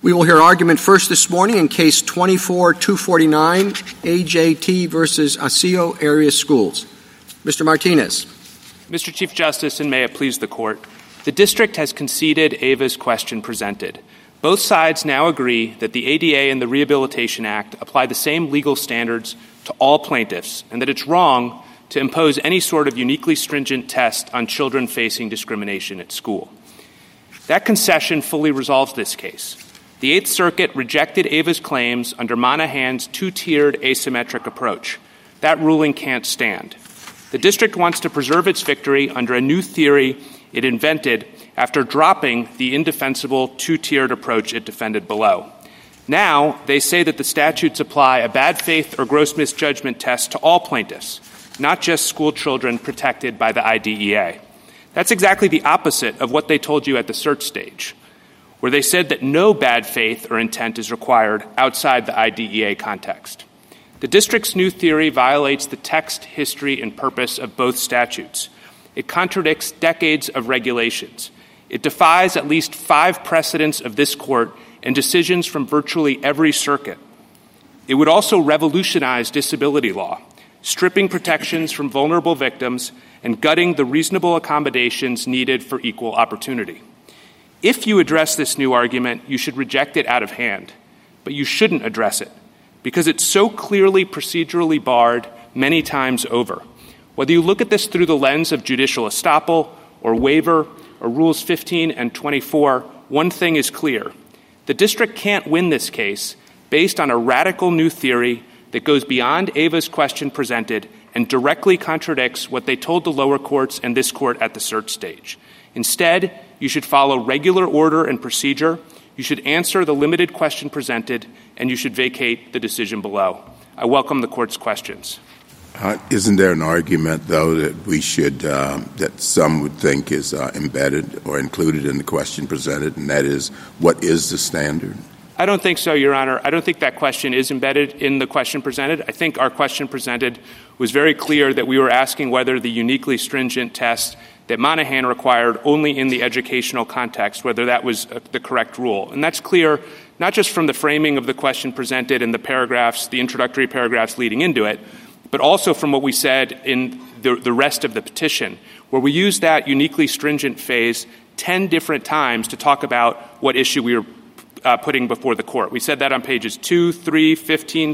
We will hear argument first this morning in Case 24-249, AJT versus Osseo Area Schools. Mr. Martinez. Mr. Chief Justice, and may it please the Court, the District has conceded Ava's question presented. Both sides now agree that the ADA and the Rehabilitation Act apply the same legal standards to all plaintiffs, and that it's wrong to impose any sort of uniquely stringent test on children facing discrimination at school. That concession fully resolves this case. The Eighth Circuit rejected Ava's claims under Monahan's two-tiered asymmetric approach. That ruling can't stand. The District wants to preserve its victory under a new theory it invented after dropping the indefensible two-tiered approach it defended below. Now, they say that the statutes apply a bad faith or gross misjudgment test to all plaintiffs, not just school children protected by the IDEA. That's exactly the opposite of what they told you at the cert stage, where they said that no bad faith or intent is required outside the IDEA context. The District's new theory violates the text, history, and purpose of both statutes. It contradicts decades of regulations. It defies at least 5 precedents of this Court and decisions from virtually every circuit. It would also revolutionize disability law, stripping protections from vulnerable victims and gutting the reasonable accommodations needed for equal opportunity. If you address this new argument, you should reject it out of hand, but you shouldn't address it because it's so clearly procedurally barred many times over. Whether you look at this through the lens of judicial estoppel or waiver or Rules 15 and 24, one thing is clear. The District can't win this case based on a radical new theory that goes beyond Ava's question presented and directly contradicts what they told the lower courts and this Court at the cert stage. Instead, you should follow regular order and procedure, you should answer the limited question presented, and you should vacate the decision below. I welcome the Court's questions. Isn't there an argument, though, that we should, that some would think is embedded or included in the question presented, and that is, what is the standard? I don't think so, Your Honor. I don't think that question is embedded in the question presented. I think our question presented was very clear that we were asking whether the uniquely stringent test that Monahan required only in the educational context, whether that was the correct rule. And that's clear not just from the framing of the question presented in the paragraphs, the introductory paragraphs leading into it, but also from what we said in the rest of the petition, where we used that uniquely stringent phase 10 different times to talk about what issue we were putting before the Court. We said that on pages 2, 3, 15,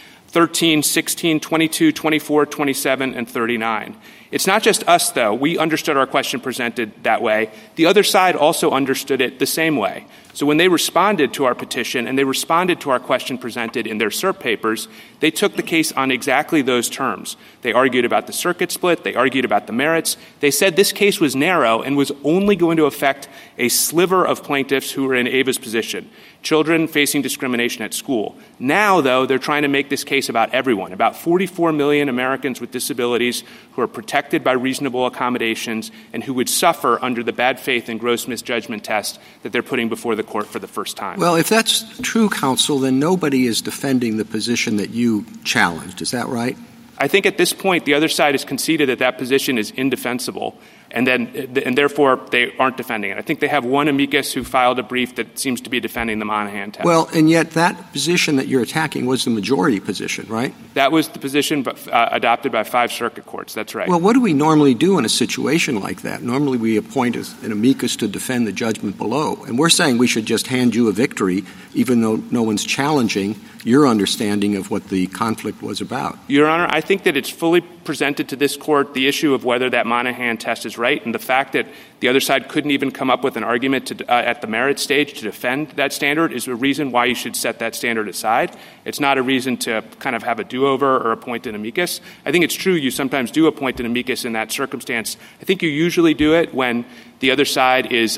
13, 16, 22, 24, 27, and 39. It's not just us, though. We understood our question presented that way. The other side also understood it the same way. So when they responded to our petition and they responded to our question presented in their cert papers, they took the case on exactly those terms. They argued about the circuit split. They argued about the merits. They said this case was narrow and was only going to affect a sliver of plaintiffs who were in Ava's position, children facing discrimination at school. Now, though, they're trying to make this case about everyone, about 44 million Americans with disabilities who are protected by reasonable accommodations and who would suffer under the bad faith and gross misjudgment test that they're putting before the Court for the first time. Well, if that's true, counsel, then nobody is defending the position that you challenged. Is that right? I think at this point the other side has conceded that that position is indefensible, and therefore they aren't defending it. I think they have one amicus who filed a brief that seems to be defending the Monahan test. Well, and yet that position that you're attacking was the majority position, right? That was the position adopted by 5 circuit courts. That's right. Well, what do we normally do in a situation like that? Normally we appoint an amicus to defend the judgment below, and we're saying we should just hand you a victory even though no one's challenging your understanding of what the conflict was about. Your Honor, I think that it's fully presented to this Court the issue of whether that Monahan test is right, and the fact that the other side couldn't even come up with an argument at the merit stage to defend that standard is a reason why you should set that standard aside. It's not a reason to kind of have a do-over or appoint an amicus. I think it's true you sometimes do appoint an amicus in that circumstance. I think you usually do it when the other side is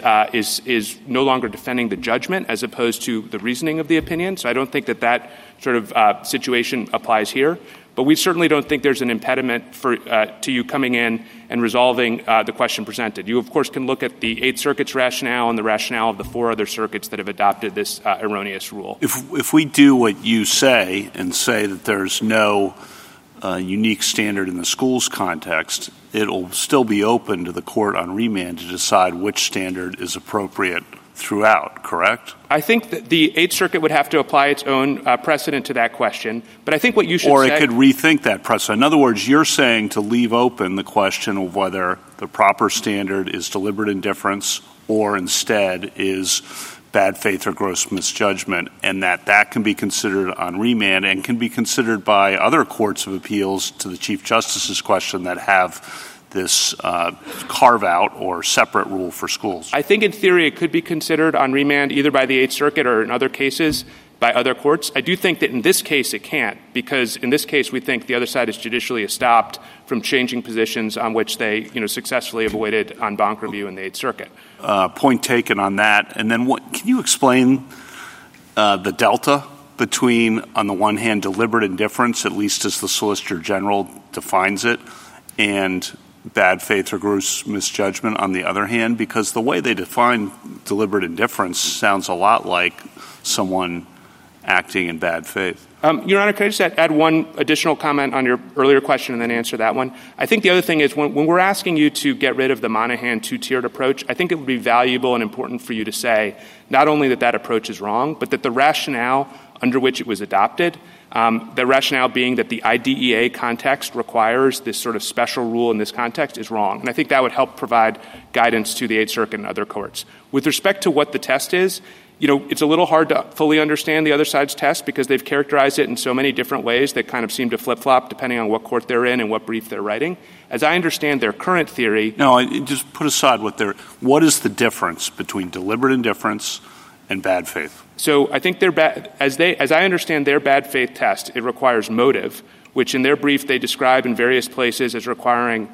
no longer defending the judgment as opposed to the reasoning of the opinion. So I don't think that sort of situation applies here. But we certainly don't think there's an impediment to you coming in and resolving the question presented. You, of course, can look at the 8th Circuit's rationale and the rationale of the 4 other circuits that have adopted this erroneous rule. If we do what you say and say that there's no unique standard in the school's context, it'll still be open to the Court on remand to decide which standard is appropriate throughout, correct? I think that the Eighth Circuit would have to apply its own precedent to that question. But I think what you should Or say— it could rethink that precedent. In other words, you're saying to leave open the question of whether the proper standard is deliberate indifference or instead is bad faith or gross misjudgment, and that can be considered on remand and can be considered by other courts of appeals to the Chief Justice's question that have this carve-out or separate rule for schools. I think in theory it could be considered on remand either by the Eighth Circuit or in other cases by other courts. I do think that in this case it can't, because in this case we think the other side is judicially stopped from changing positions on which they successfully avoided en banc review in the Eighth Circuit. Point taken on that. And then can you explain the delta between, on the one hand, deliberate indifference, at least as the Solicitor General defines it, and bad faith or gross misjudgment on the other hand? Because the way they define deliberate indifference sounds a lot like someone acting in bad faith. Your Honor, could I just add one additional comment on your earlier question and then answer that one? I think the other thing is when we're asking you to get rid of the Monahan two-tiered approach, I think it would be valuable and important for you to say not only that approach is wrong, but that the rationale under which it was adopted, the rationale being that the IDEA context requires this sort of special rule in this context, is wrong. And I think that would help provide guidance to the Eighth Circuit and other courts. With respect to what the test is, it's a little hard to fully understand the other side's test because they've characterized it in so many different ways that kind of seem to flip-flop depending on what court they're in and what brief they're writing. As I understand their current theory— No, just put aside what is the difference between deliberate indifference and bad faith? So I think as I understand their bad faith test, it requires motive, which in their brief they describe in various places as requiring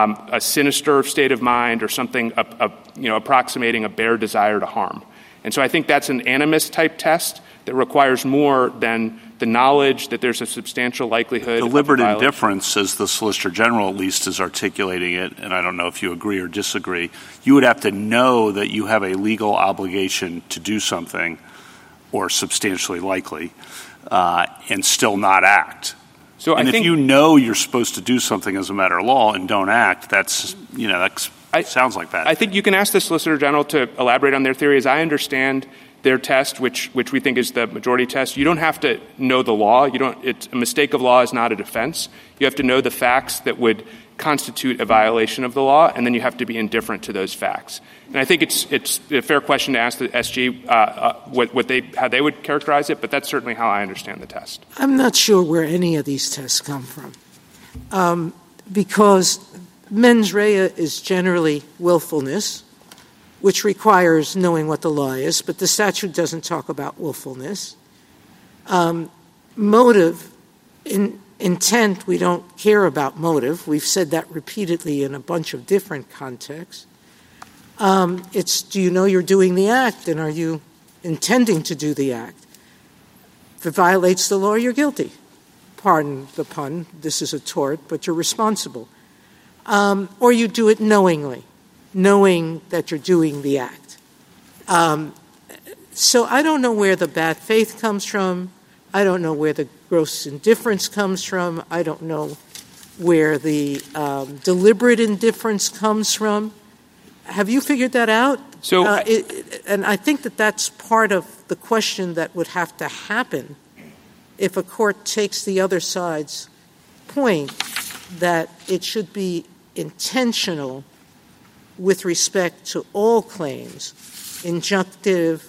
a sinister state of mind or something approximating a bare desire to harm. And so I think that's an animus-type test that requires more than the knowledge that there's a substantial likelihood deliberate of violation. Indifference, as the Solicitor General at least is articulating it, and I don't know if you agree or disagree, you would have to know that you have a legal obligation to do something or substantially likely and still not act. So and if you know you're supposed to do something as a matter of law and don't act, that's sounds like bad. I think you can ask the Solicitor General to elaborate on their theory. As I understand their test, which we think is the majority test, you don't have to know the law. A mistake of law is not a defense. You have to know the facts that would constitute a violation of the law, and then you have to be indifferent to those facts. And I think it's a fair question to ask the SG how they would characterize it, but that's certainly how I understand the test. I'm not sure where any of these tests come from, because mens rea is generally willfulness, which requires knowing what the law is, but the statute doesn't talk about willfulness. Motive, intent, we don't care about motive. We've said that repeatedly in a bunch of different contexts. It's, do you know you're doing the act, and are you intending to do the act? If it violates the law, you're guilty. Pardon the pun, this is a tort, but you're responsible. Or you do it knowingly, knowing that you're doing the act. So I don't know where the bad faith comes from. I don't know where the gross indifference comes from. I don't know where the deliberate indifference comes from. Have you figured that out? So, and I think that's part of the question that would have to happen if a court takes the other side's point that it should be intentional with respect to all claims, injunctive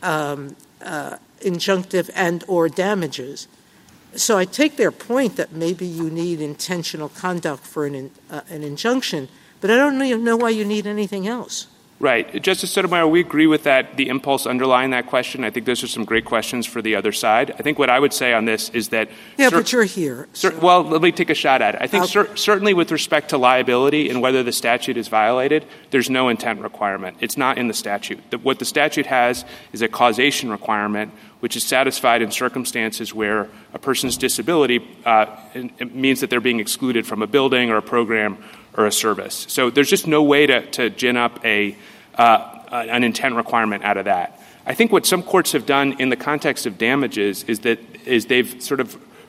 and or damages. So I take their point that maybe you need intentional conduct for an injunction, but I don't even know why you need anything else. Right. Justice Sotomayor, we agree with that, the impulse underlying that question. I think those are some great questions for the other side. I think what I would say on this is that— Yeah, but you're here. Well, let me take a shot at it. I think certainly with respect to liability and whether the statute is violated, there's no intent requirement. It's not in the statute. What the statute has is a causation requirement, which is satisfied in circumstances where a person's disability means that they're being excluded from a building or a program or a service. So there's just no way to gin up an intent requirement out of that. I think what some courts have done in the context of damages is they've sort of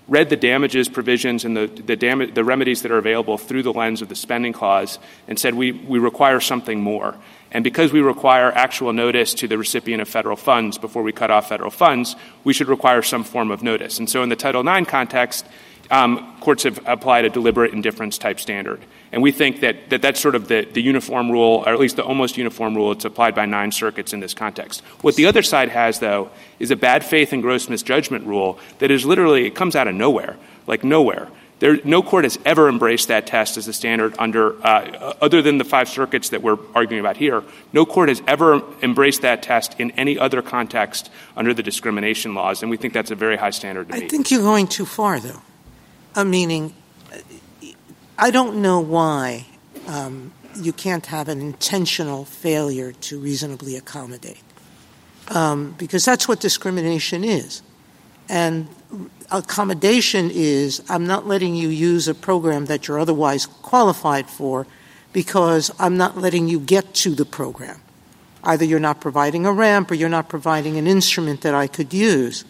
read the damages provisions and the remedies that are available through the lens of the spending clause and said we require something more. And because we require actual notice to the recipient of federal funds before we cut off federal funds, we should require some form of notice. And so in the Title IX context, courts have applied a deliberate indifference type standard. And we think that that's sort of the uniform rule, or at least the almost uniform rule. It's applied by 9 circuits in this context. What the other side has, though, is a bad faith and gross misjudgment rule that is literally, it comes out of nowhere, like nowhere. No court has ever embraced that test as a standard under, other than the 5 circuits that we're arguing about here. No court has ever embraced that test in any other context under the discrimination laws, and we think that's a very high standard to meet. I think you're going too far, though. Meaning, I don't know why you can't have an intentional failure to reasonably accommodate, because that's what discrimination is. And accommodation is, I'm not letting you use a program that you're otherwise qualified for because I'm not letting you get to the program. Either you're not providing a ramp or you're not providing an instrument that I could use.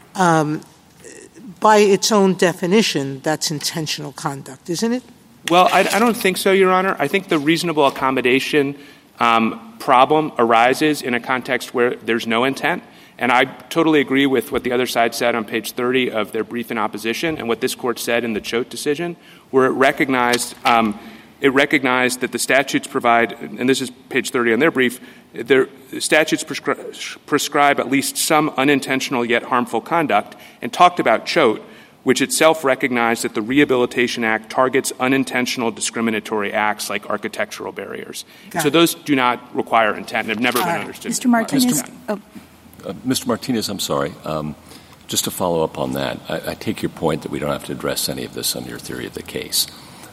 By its own definition, that's intentional conduct, isn't it? Well, I don't think so, Your Honor. I think the reasonable accommodation problem arises in a context where there's no intent. And I totally agree with what the other side said on page 30 of their brief in opposition and what this court said in the Choate decision, where it recognized that the statutes provide, and this is page 30 on their brief, the statutes prescribe at least some unintentional yet harmful conduct, and talked about Choate, which itself recognized that the Rehabilitation Act targets unintentional discriminatory acts like architectural barriers. So those do not require intent and have never been understood. Mr. Martinez? Mr. Martinez, I'm sorry. Just to follow up on that, I take your point that we don't have to address any of this under your theory of the case.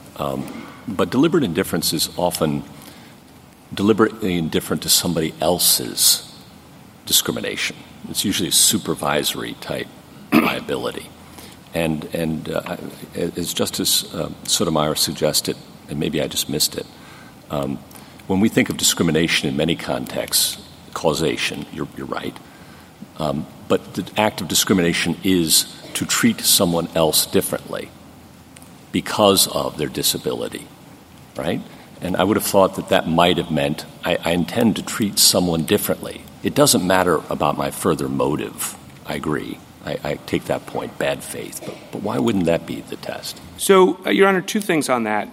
But deliberate indifference is often deliberately indifferent to somebody else's discrimination. It's usually a supervisory type liability. And as Justice Sotomayor suggested, and maybe I just missed it, when we think of discrimination in many contexts, causation, you're right, but the act of discrimination is to treat someone else differently because of their disability, right? And I would have thought that might have meant I intend to treat someone differently. It doesn't matter about my further motive. I agree. I take that point, bad faith. But why wouldn't that be the test? So, Your Honor, 2 things on that.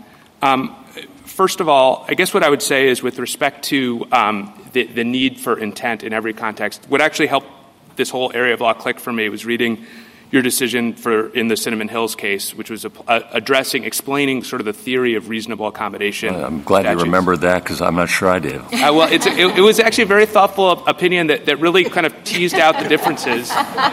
First of all, I guess what I would say is with respect to the need for intent in every context, what actually helped this whole area of law click for me was reading your decision in the Cinnamon Hills case, which was explaining sort of the theory of reasonable accommodation. I'm glad you remembered that because I'm not sure I do. Well, it was actually a very thoughtful opinion that really kind of teased out the differences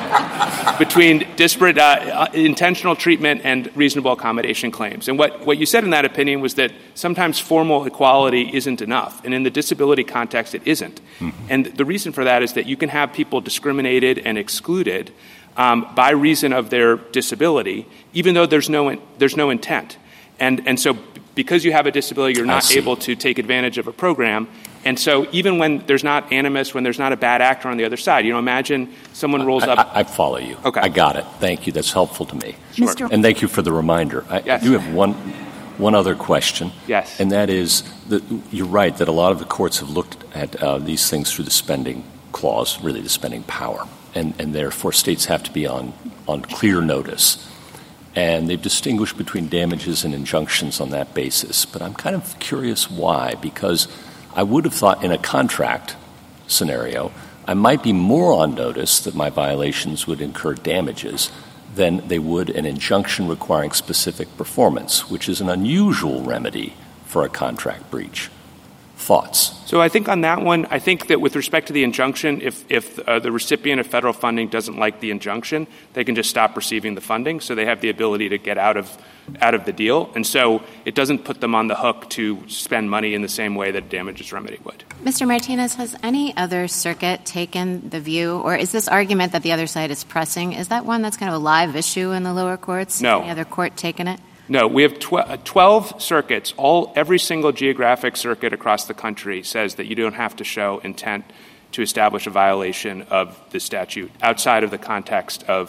between disparate intentional treatment and reasonable accommodation claims. And what you said in that opinion was that sometimes formal equality isn't enough, and in the disability context it isn't. Mm-hmm. And the reason for that is that you can have people discriminated and excluded by reason of their disability, even though there's no intent. And so because you have a disability, you're not able to take advantage of a program. And so even when there's not animus, when there's not a bad actor on the other side, imagine someone rolls up. I follow you. Okay. I got it. Thank you. That's helpful to me. Sure. And thank you for the reminder. I do have one other question. Yes. And that is that you're right that a lot of the courts have looked at these things through the spending clause, really the spending power. And therefore states have to be on clear notice. And they've distinguished between damages and injunctions on that basis. But I'm kind of curious why, because I would have thought in a contract scenario, I might be more on notice that my violations would incur damages than they would an injunction requiring specific performance, which is an unusual remedy for a contract breach. Thoughts? So I think on that one, I think that with respect to the injunction, if the recipient of federal funding doesn't like the injunction, they can just stop receiving the funding, so they have the ability to get out of the deal. And so it doesn't put them on the hook to spend money in the same way that a damages remedy would. Mr. Martinez, has any other circuit taken the view, or is this argument that the other side is pressing, is that one that's kind of a live issue in the lower courts? No. Any other court taken it? No, we have 12 circuits. Every single geographic circuit across the country says that you don't have to show intent to establish a violation of the statute outside of the context of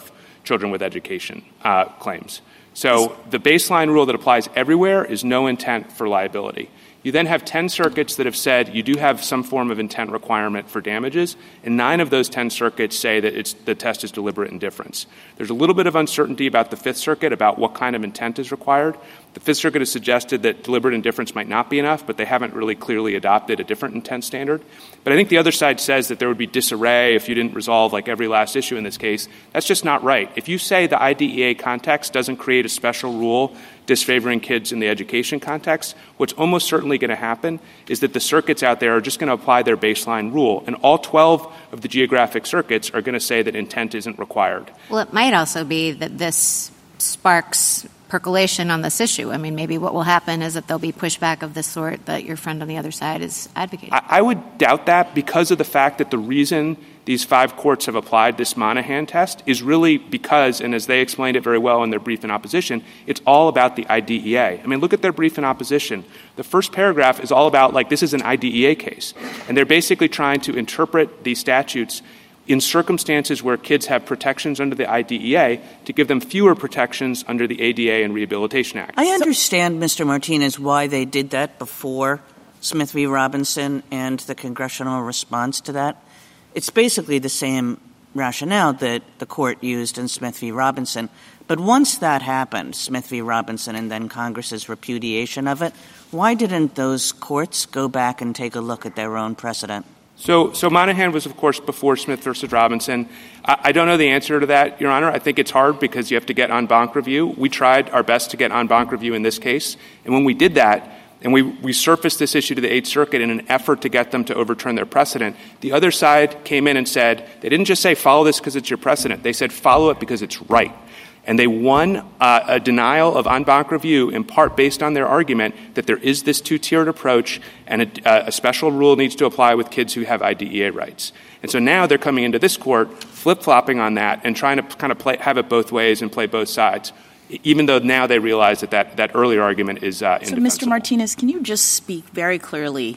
children with education claims. So the baseline rule that applies everywhere is no intent for liability. You then have 10 circuits that have said you do have some form of intent requirement for damages, and 9 of those 10 circuits say that the test is deliberate indifference. There's a little bit of uncertainty about the Fifth Circuit about what kind of intent is required. The Fifth Circuit has suggested that deliberate indifference might not be enough, but they haven't really clearly adopted a different intent standard. But I think the other side says that there would be disarray if you didn't resolve like every last issue in this case. That's just not right. If you say the IDEA context doesn't create a special rule disfavoring kids in the education context, what's almost certainly going to happen is that the circuits out there are just going to apply their baseline rule, and all 12 of the geographic circuits are going to say that intent isn't required. Well, it might also be that this sparks percolation on this issue. I mean, maybe what will happen is that there'll be pushback of the sort that your friend on the other side is advocating. I would doubt that because of the fact that the reason these 5 courts have applied this Monahan test is really because, and as they explained it very well in their brief in opposition, it's all about the IDEA. I mean, look at their brief in opposition. The first paragraph is all about, like, this is an IDEA case. And they're basically trying to interpret these statutes in circumstances where kids have protections under the IDEA to give them fewer protections under the ADA and Rehabilitation Act. I understand, Mr. Martinez, why they did that before Smith v. Robinson and the congressional response to that. It's basically the same rationale that the court used in Smith v. Robinson. But once that happened, Smith v. Robinson and then Congress's repudiation of it, why didn't those courts go back and take a look at their own precedent? So Monahan was, of course, before Smith versus Robinson. I don't know the answer to that, Your Honor. I think it's hard because you have to get en banc review. We tried our best to get en banc review in this case. And when we did that, and we surfaced this issue to the Eighth Circuit in an effort to get them to overturn their precedent, the other side came in and said, they didn't just say follow this because it's your precedent. They said follow it because it's right. And they won a denial of en banc review in part based on their argument that there is this two-tiered approach and a special rule needs to apply with kids who have IDEA rights. And so now they're coming into this court flip-flopping on that and trying to kind of have it both ways and play both sides, even though now they realize that earlier argument is indefensible. So, Mr. Martinez, can you just speak very clearly?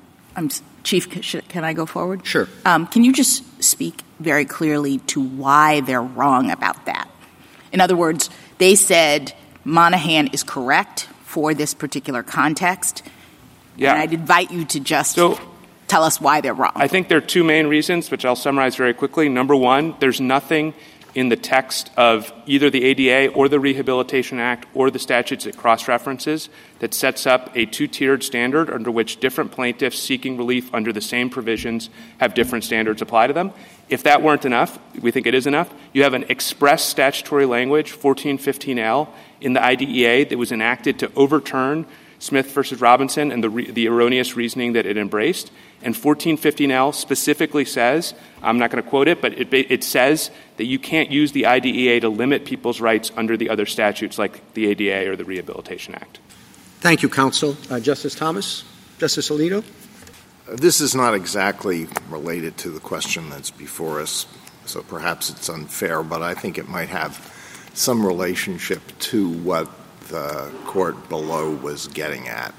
Chief, can I go forward? Sure. Can you just speak very clearly to why they're wrong about that? In other words, they said Monahan is correct for this particular context. Yeah. And I'd invite you to just tell us why they're wrong. I think there are 2 main reasons, which I'll summarize very quickly. Number one, there's nothing in the text of either the ADA or the Rehabilitation Act or the statutes it cross-references that sets up a two-tiered standard under which different plaintiffs seeking relief under the same provisions have different standards apply to them. If that weren't enough, we think it is enough, you have an express statutory language, 1415L, in the IDEA that was enacted to overturn Smith versus Robinson and the erroneous reasoning that it embraced. And 1415L specifically says, I'm not going to quote it, but it says that you can't use the IDEA to limit people's rights under the other statutes like the ADA or the Rehabilitation Act. Thank you, counsel. Justice Thomas? Justice Alito? This is not exactly related to the question that's before us, so perhaps it's unfair, but I think it might have some relationship to what the court below was getting at.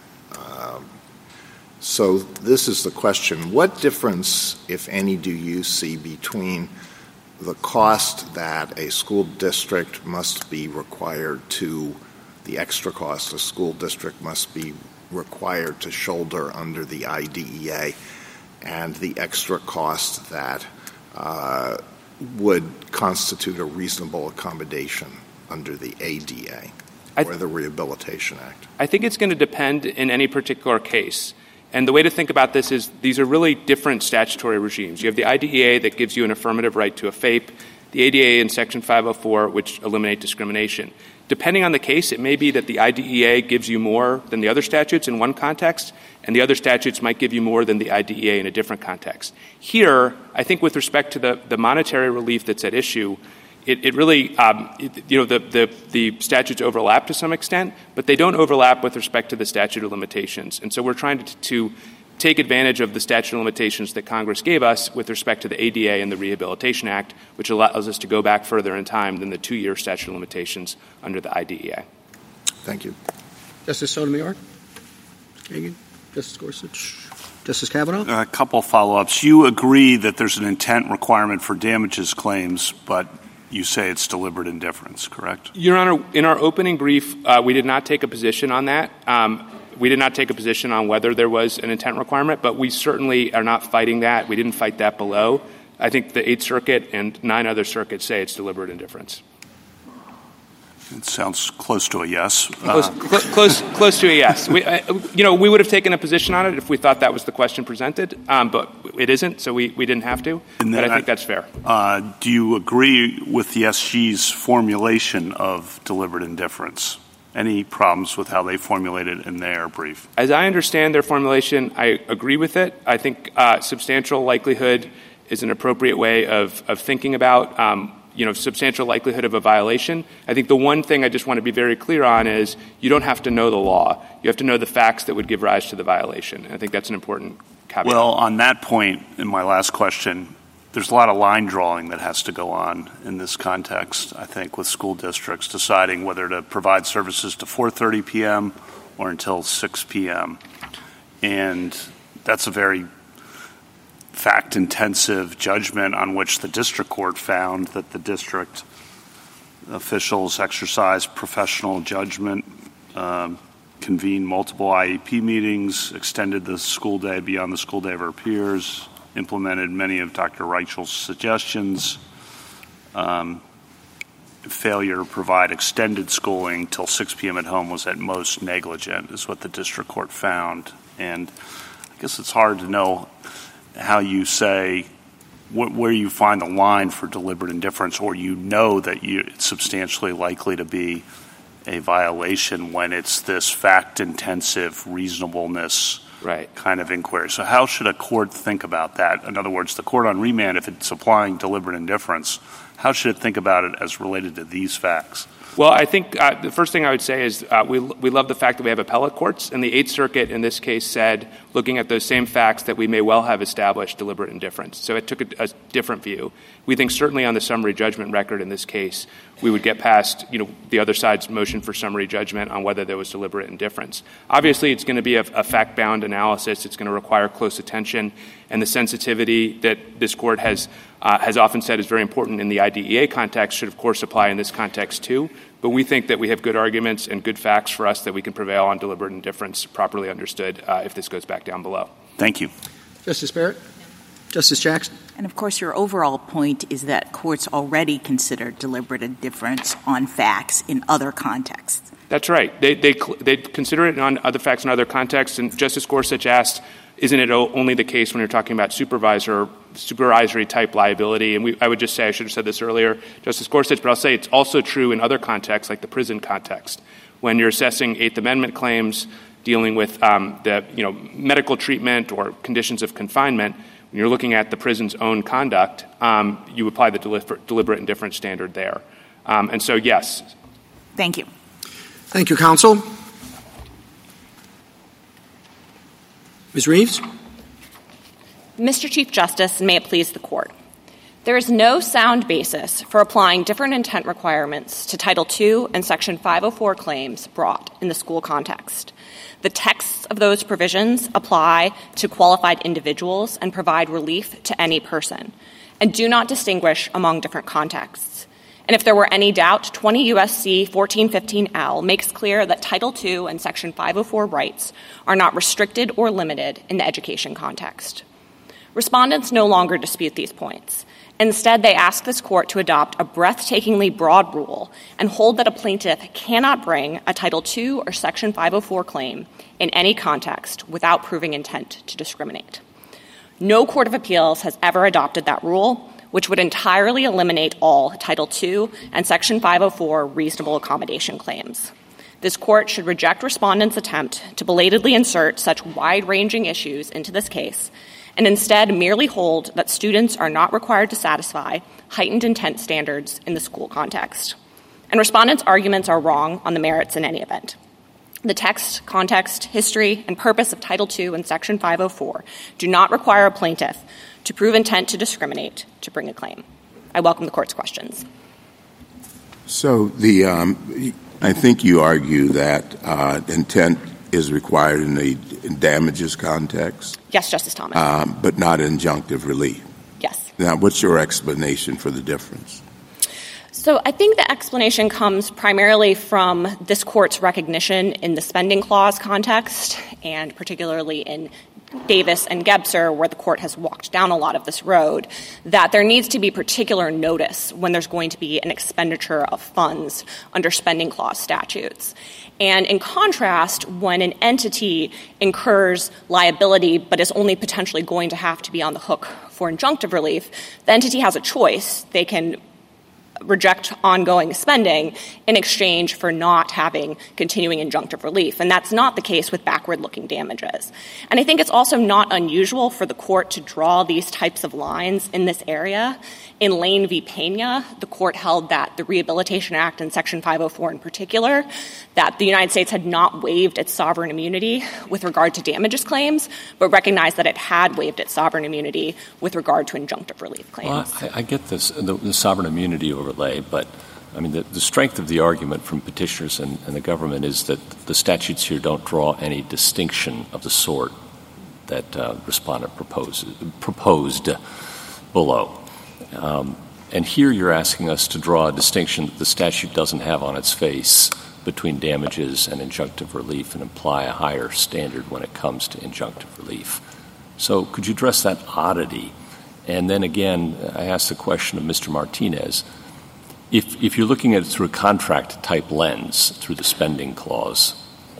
So this is the question. What difference, if any, do you see between the cost that a school district must be required to, the extra cost a school district must be required to shoulder under the IDEA, and the extra cost that would constitute a reasonable accommodation under the ADA or the Rehabilitation Act? I think it's going to depend in any particular case. And the way to think about this is these are really different statutory regimes. You have the IDEA that gives you an affirmative right to a FAPE, the ADA in Section 504, which eliminate discrimination. Depending on the case, it may be that the IDEA gives you more than the other statutes in one context, and the other statutes might give you more than the IDEA in a different context. Here, I think with respect to the monetary relief that's at issue, it really, the statutes overlap to some extent, but they don't overlap with respect to the statute of limitations. And so we're trying to take advantage of the statute of limitations that Congress gave us with respect to the ADA and the Rehabilitation Act, which allows us to go back further in time than the 2-year statute of limitations under the IDEA. Thank you. Justice Sotomayor? Kagan? Justice Gorsuch? Justice Kavanaugh? A couple follow-ups. You agree that there's an intent requirement for damages claims, but you say it's deliberate indifference, correct? Your Honor, in our opening brief, we did not take a position on that. We did not take a position on whether there was an intent requirement, but we certainly are not fighting that. We didn't fight that below. I think the Eighth Circuit and 9 other circuits say it's deliberate indifference. It sounds close to a yes. Close to a yes. We would have taken a position on it if we thought that was the question presented, but it isn't, so we didn't have to. But I think that's fair. Do you agree with the SG's formulation of deliberate indifference? Any problems with how they formulated in their brief? As I understand their formulation, I agree with it. I think substantial likelihood is an appropriate way of thinking about substantial likelihood of a violation. I think the one thing I just want to be very clear on is you don't have to know the law. You have to know the facts that would give rise to the violation. And I think that's an important caveat. Well, on that point, in my last question, there's a lot of line drawing that has to go on in this context, I think, with school districts deciding whether to provide services to 4:30 p.m. or until 6 p.m. And that's a very fact-intensive judgment on which the district court found that the district officials exercised professional judgment, convened multiple IEP meetings, extended the school day beyond the school day of our peers, implemented many of Dr. Reichel's suggestions. Failure to provide extended schooling till 6 p.m. at home was at most negligent, is what the district court found. And I guess it's hard to know how you say where you find the line for deliberate indifference, or that it's substantially likely to be a violation when it's this fact-intensive reasonableness kind of inquiry. So how should a court think about that? In other words, the court on remand, if it's applying deliberate indifference, how should it think about it as related to these facts? Well, I think the first thing I would say is we love the fact that we have appellate courts, and the Eighth Circuit in this case said, looking at those same facts, that we may well have established deliberate indifference. So it took a different view. We think certainly on the summary judgment record in this case, we would get past the other side's motion for summary judgment on whether there was deliberate indifference. Obviously, it's going to be a fact-bound analysis. It's going to require close attention, and the sensitivity that this court has often said is very important in the IDEA context should, of course, apply in this context too. But we think that we have good arguments and good facts for us that we can prevail on deliberate indifference properly understood if this goes back down below. Thank you. Justice Barrett? Justice Jackson? And, of course, your overall point is that courts already consider deliberate indifference on facts in other contexts. That's right. They consider it on other facts in other contexts. And Justice Gorsuch asked, isn't it only the case when you're talking about supervisory-type liability? And I would just say, I should have said this earlier, Justice Gorsuch, but I'll say it's also true in other contexts, like the prison context. When you're assessing Eighth Amendment claims, dealing with medical treatment or conditions of confinement, when you're looking at the prison's own conduct, you apply the deliberate indifference standard there. And so, yes. Thank you. Thank you, counsel. Ms. Reeves? Mr. Chief Justice, and may it please the Court. There is no sound basis for applying different intent requirements to Title II and Section 504 claims brought in the school context. The texts of those provisions apply to qualified individuals and provide relief to any person, and do not distinguish among different contexts. And if there were any doubt, 20 U.S.C. 1415L makes clear that Title II and Section 504 rights are not restricted or limited in the education context. Respondents no longer dispute these points. Instead, they ask this Court to adopt a breathtakingly broad rule and hold that a plaintiff cannot bring a Title II or Section 504 claim in any context without proving intent to discriminate. No court of appeals has ever adopted that rule, which would entirely eliminate all Title II and Section 504 reasonable accommodation claims. This Court should reject respondents' attempt to belatedly insert such wide-ranging issues into this case and instead merely hold that students are not required to satisfy heightened intent standards in the school context. And respondents' arguments are wrong on the merits in any event. The text, context, history, and purpose of Title II and Section 504 do not require a plaintiff to prove intent to discriminate to bring a claim. I welcome the Court's questions. So I think you argue that intent is required in the damages context? Yes, Justice Thomas. But not injunctive relief? Yes. Now, what's your explanation for the difference? So I think the explanation comes primarily from this court's recognition in the spending clause context, and particularly in Davis and Gebser, where the court has walked down a lot of this road, that there needs to be particular notice when there's going to be an expenditure of funds under spending clause statutes. And in contrast, when an entity incurs liability but is only potentially going to have to be on the hook for injunctive relief, the entity has a choice. They can reject ongoing spending in exchange for not having continuing injunctive relief. And that's not the case with backward-looking damages. And I think it's also not unusual for the court to draw these types of lines in this area. In Lane v. Pena, the court held that the Rehabilitation Act and Section 504 in particular, that the United States had not waived its sovereign immunity with regard to damages claims, but recognized that it had waived its sovereign immunity with regard to injunctive relief claims. Well, I get this, the sovereign immunity overlay, but I mean, the strength of the argument from petitioners and the government is that the statutes here don't draw any distinction of the sort that respondent proposed below. And here you're asking us to draw a distinction that the statute doesn't have on its face between damages and injunctive relief and imply a higher standard when it comes to injunctive relief. So could you address that oddity? And then again, I ask the question of Mr. Martinez. If you're looking at it through a contract-type lens, through the spending clause,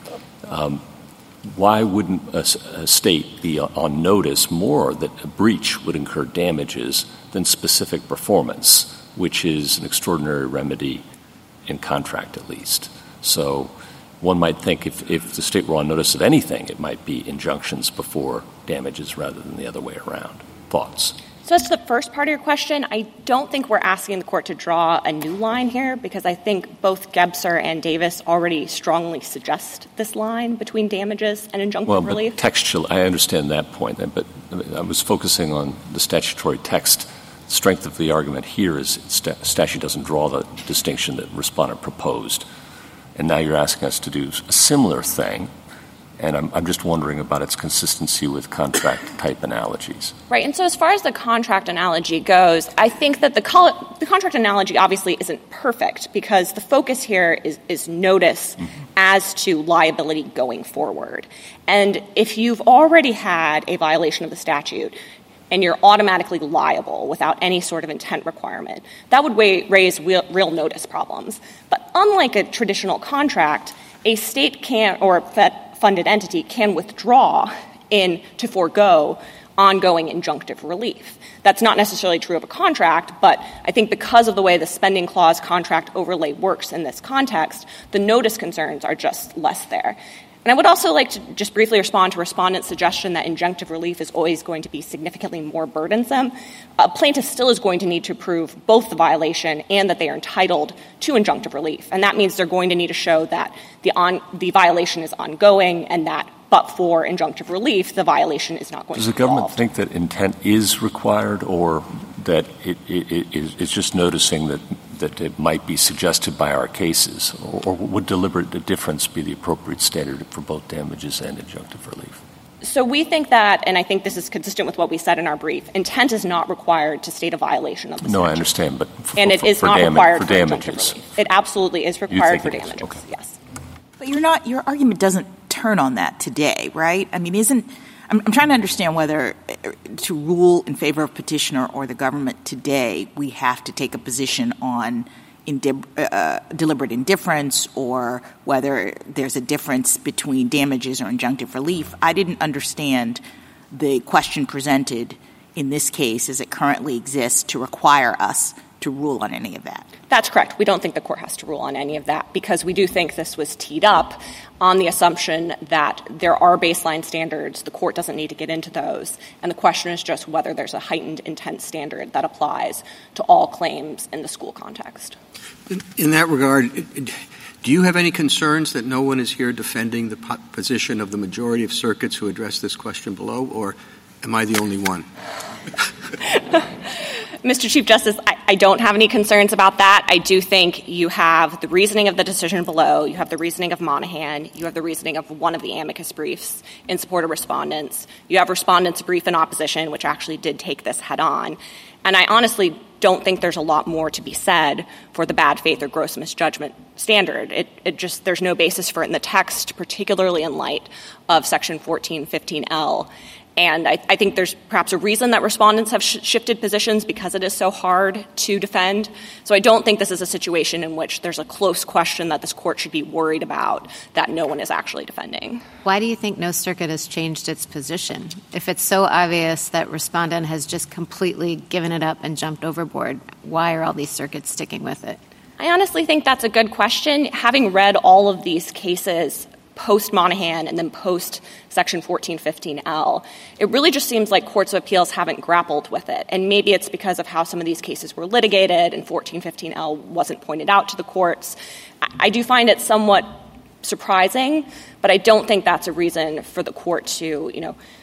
why wouldn't a state be on notice more that a breach would incur damages than specific performance, which is an extraordinary remedy in contract at least? So one might think if the state were on notice of anything, it might be injunctions before damages rather than the other way around. Thoughts? So that's the first part of your question. I don't think we're asking the court to draw a new line here, because I think both Gebser and Davis already strongly suggest this line between damages and injunctive relief. But textual, I understand that point, but I was focusing on the statutory text. The strength of the argument here is statute doesn't draw the distinction that respondent proposed. And now you're asking us to do a similar thing. And I'm just wondering about its consistency with contract-type analogies. Right. And so as far as the contract analogy goes, I think that the contract analogy obviously isn't perfect, because the focus here is notice as to liability going forward. And if you've already had a violation of the statute and you're automatically liable without any sort of intent requirement, that would raise real notice problems. But unlike a traditional contract, a state can't, or funded entity can withdraw to forego ongoing injunctive relief. That's not necessarily true of a contract, but I think because of the way the spending clause contract overlay works in this context, the notice concerns are just less there. And I would also like to just briefly respond to respondent's suggestion that injunctive relief is always going to be significantly more burdensome. A plaintiff still is going to need to prove both the violation and that they are entitled to injunctive relief. And that means they're going to need to show that the violation is ongoing and that but for injunctive relief, the violation is not going to be Does the government think that intent is required, or that it's just noticing that it might be suggested by our cases? Or would deliberate indifference be the appropriate standard for both damages and injunctive relief? So we think that, and I think this is consistent with what we said in our brief, intent is not required to state a violation of the statute. No, I understand, but and it is not required for damages. It absolutely is required for damages. Okay. Yes. But your argument doesn't turn on that today, right? I mean, I'm trying to understand whether to rule in favor of petitioner or the government today, we have to take a position on deliberate indifference, or whether there's a difference between damages or injunctive relief. I didn't understand the question presented in this case as it currently exists to require us to rule on any of that. That's correct. We don't think the court has to rule on any of that, because we do think this was teed up on the assumption that there are baseline standards. The court doesn't need to get into those. And the question is just whether there's a heightened intent standard that applies to all claims in the school context. In that regard, do you have any concerns that no one is here defending the position of the majority of circuits who address this question below, or am I the only one? Mr. Chief Justice, I I don't have any concerns about that. I do think you have the reasoning of the decision below, you have the reasoning of Monahan, you have the reasoning of one of the amicus briefs in support of respondents, you have respondents' brief in opposition, which actually did take this head on. And I honestly don't think there's a lot more to be said for the bad faith or gross misjudgment standard. There's no basis for it in the text, particularly in light of Section 1415L. And I think there's perhaps a reason that respondents have shifted positions because it is so hard to defend. So I don't think this is a situation in which there's a close question that this court should be worried about that no one is actually defending. Why do you think no circuit has changed its position? If it's so obvious that respondent has just completely given it up and jumped overboard, why are all these circuits sticking with it? I honestly think that's a good question. Having read all of these cases post-Monahan and then post-Section 1415L, it really just seems like courts of appeals haven't grappled with it. And maybe it's because of how some of these cases were litigated and 1415L wasn't pointed out to the courts. I do find it somewhat surprising, but I don't think that's a reason for the court to,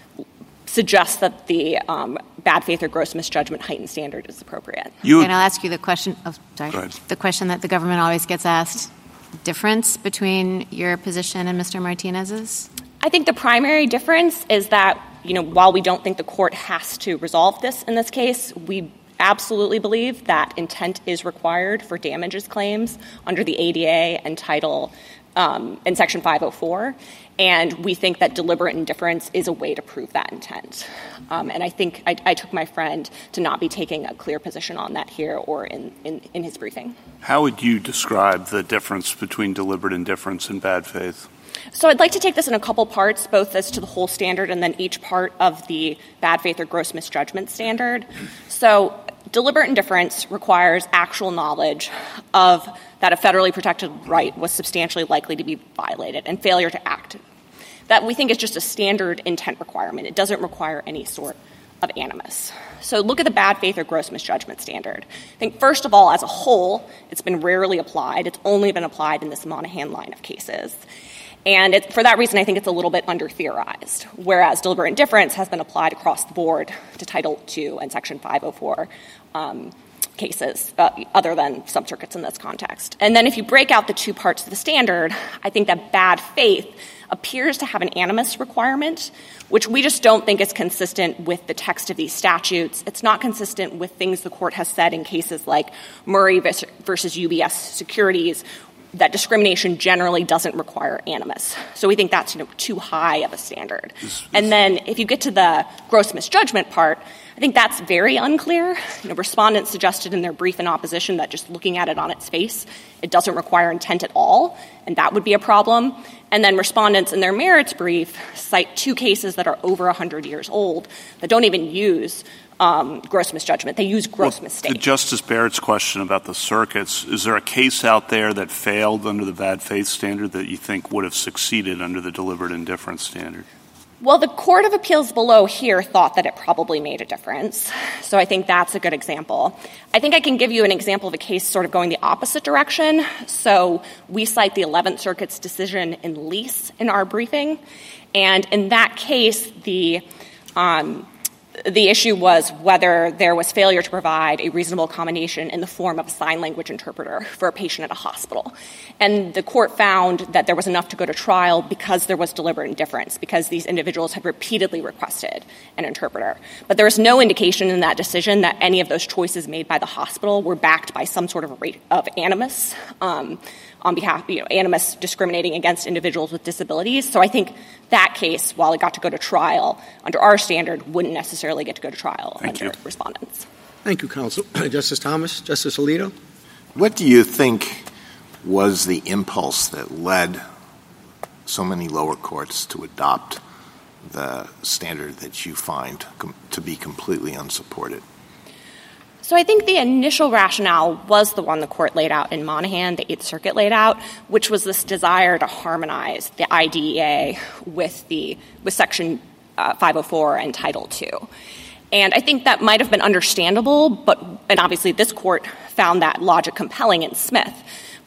suggest that the bad faith or gross misjudgment heightened standard is appropriate. And I'll ask you the question. The question that the government always gets asked. Difference between your position and Mr. Martinez's? I think the primary difference is that, while we don't think the court has to resolve this in this case, we absolutely believe that intent is required for damages claims under the ADA and Title in Section 504. And we think that deliberate indifference is a way to prove that intent. And I think I took my friend to not be taking a clear position on that here or in his briefing. How would you describe the difference between deliberate indifference and bad faith? So I'd like to take this in a couple parts, both as to the whole standard and then each part of the bad faith or gross misjudgment standard. So deliberate indifference requires actual knowledge of that a federally protected right was substantially likely to be violated and failure to act. That we think is just a standard intent requirement. It doesn't require any sort of animus. So look at the bad faith or gross misjudgment standard. I think, first of all, as a whole, it's been rarely applied. It's only been applied in this Monahan line of cases. And for that reason, I think it's a little bit under-theorized, whereas deliberate indifference has been applied across the board to Title II and Section 504 cases, other than some circuits in this context. And then if you break out the two parts of the standard, I think that bad faith appears to have an animus requirement, which we just don't think is consistent with the text of these statutes. It's not consistent with things the court has said in cases like Murray versus UBS Securities, that discrimination generally doesn't require animus. So we think that's too high of a standard. And then if you get to the gross misjudgment part, I think that's very unclear. Respondents suggested in their brief in opposition that just looking at it on its face, it doesn't require intent at all, and that would be a problem. And then respondents in their merits brief cite two cases that are over 100 years old that don't even use gross misjudgment. They use gross mistake. To Justice Barrett's question about the circuits, is there a case out there that failed under the bad faith standard that you think would have succeeded under the deliberate indifference standard? Well, the Court of Appeals below here thought that it probably made a difference. So I think that's a good example. I think I can give you an example of a case sort of going the opposite direction. So we cite the 11th Circuit's decision in Lease in our briefing. And in that case, the issue was whether there was failure to provide a reasonable accommodation in the form of a sign language interpreter for a patient at a hospital. And the court found that there was enough to go to trial because there was deliberate indifference, because these individuals had repeatedly requested an interpreter. But there was no indication in that decision that any of those choices made by the hospital were backed by some sort of animus on behalf, animus discriminating against individuals with disabilities. So I think that case, while it got to go to trial under our standard, wouldn't necessarily get to go to trial under respondents. Thank you, counsel. Justice Thomas, Justice Alito. What do you think was the impulse that led so many lower courts to adopt the standard that you find to be completely unsupported? So I think the initial rationale was the one the court laid out in Monahan, the Eighth Circuit laid out, which was this desire to harmonize the IDEA with Section 504 and Title II. And I think that might have been understandable, and obviously this court found that logic compelling in Smith.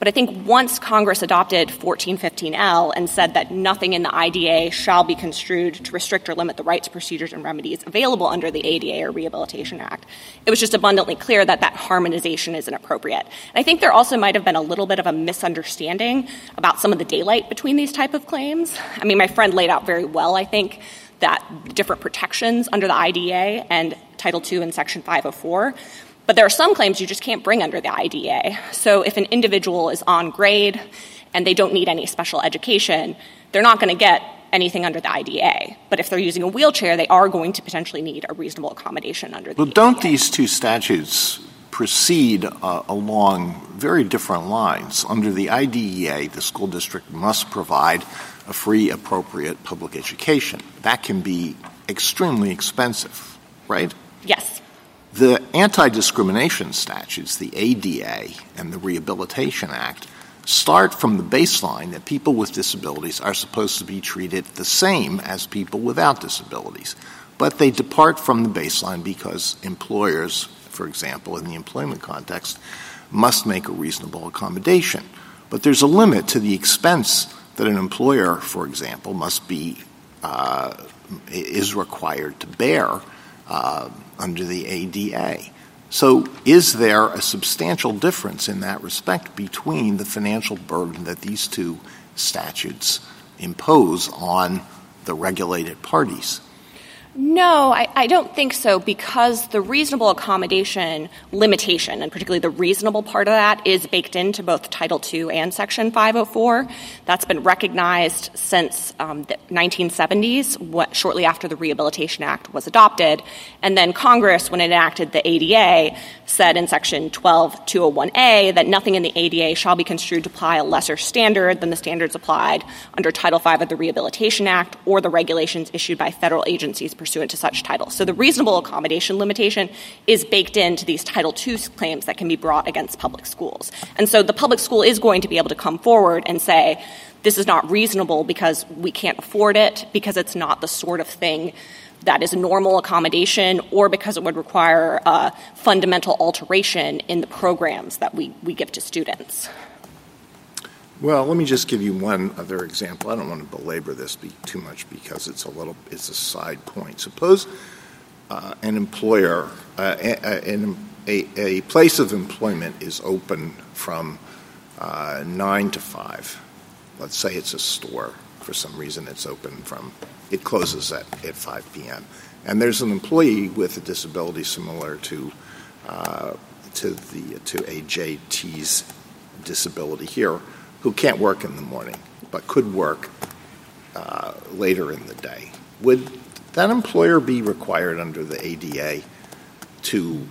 But I think once Congress adopted 1415L and said that nothing in the IDA shall be construed to restrict or limit the rights, procedures, and remedies available under the ADA or Rehabilitation Act, it was just abundantly clear that that harmonization is inappropriate. And I think there also might have been a little bit of a misunderstanding about some of the daylight between these type of claims. I mean, my friend laid out very well, I think, that different protections under the IDA and Title II and Section 504. But there are some claims you just can't bring under the IDA. So if an individual is on grade and they don't need any special education, they're not going to get anything under the IDA. But if they're using a wheelchair, they are going to potentially need a reasonable accommodation under the ADA. Don't these two statutes proceed along very different lines? Under the IDEA, the school district must provide a free, appropriate public education. That can be extremely expensive, right? Yes. The anti-discrimination statutes, the ADA and the Rehabilitation Act, start from the baseline that people with disabilities are supposed to be treated the same as people without disabilities. But they depart from the baseline because employers, for example, in the employment context, must make a reasonable accommodation. But there's a limit to the expense that an employer, for example, is required to bear under the ADA. So is there a substantial difference in that respect between the financial burden that these two statutes impose on the regulated parties? No, I don't think so, because the reasonable accommodation limitation, and particularly the reasonable part of that, is baked into both Title II and Section 504. That's been recognized since the 1970s, shortly after the Rehabilitation Act was adopted. And then Congress, when it enacted the ADA, said in Section 12201A that nothing in the ADA shall be construed to apply a lesser standard than the standards applied under Title V of the Rehabilitation Act or the regulations issued by federal agencies pursuant to such titles. So the reasonable accommodation limitation is baked into these Title II claims that can be brought against public schools. And so the public school is going to be able to come forward and say, this is not reasonable because we can't afford it, because it's not the sort of thing that is a normal accommodation, or because it would require a fundamental alteration in the programs that we give to students. Well, let me just give you one other example. I don't want to belabor this too much because it's a side point. Suppose an employer, a place of employment is open from 9 to 5. Let's say it's a store. For some reason, it closes at 5 p.m. And there's an employee with a disability similar to AJT's disability here, who can't work in the morning but could work later in the day. Would that employer be required under the ADA to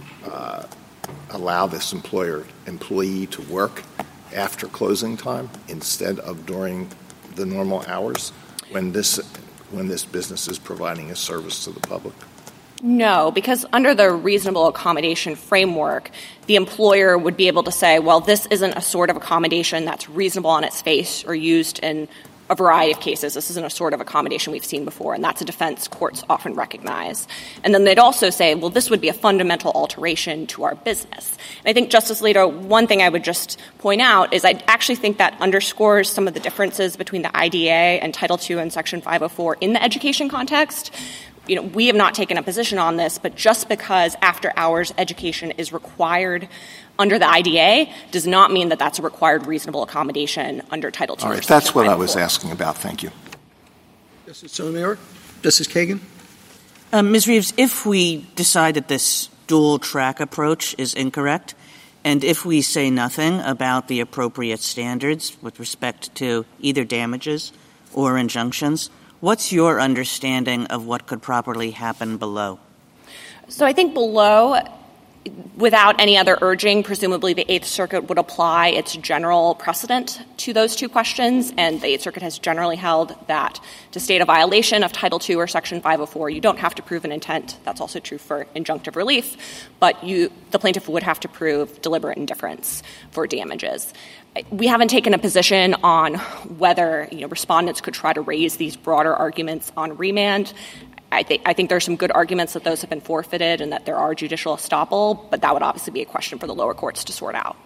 allow this employee to work after closing time instead of during the normal hours when this business is providing a service to the public? No, because under the reasonable accommodation framework, the employer would be able to say, well, this isn't a sort of accommodation that's reasonable on its face or used in a variety of cases. This isn't a sort of accommodation we've seen before, and that's a defense courts often recognize. And then they'd also say, well, this would be a fundamental alteration to our business. And I think, Justice Alito, one thing I would just point out is I actually think that underscores some of the differences between the IDA and Title II and Section 504 in the education context. We have not taken a position on this, but just because after-hours education is required under the IDA does not mean that that's a required reasonable accommodation under Title II. All right, that's what I was asking about. Thank you. Justice Sotomayor? Justice Kagan? Ms. Reeves, if we decide that this dual-track approach is incorrect, and if we say nothing about the appropriate standards with respect to either damages or injunctions, what's your understanding of what could properly happen below? So I think below, without any other urging, presumably the Eighth Circuit would apply its general precedent to those two questions, and the Eighth Circuit has generally held that to state a violation of Title II or Section 504, you don't have to prove an intent. That's also true for injunctive relief, but the plaintiff would have to prove deliberate indifference for damages. We haven't taken a position on whether respondents could try to raise these broader arguments on remand. I think there are some good arguments that those have been forfeited and that there are judicial estoppel, but that would obviously be a question for the lower courts to sort out.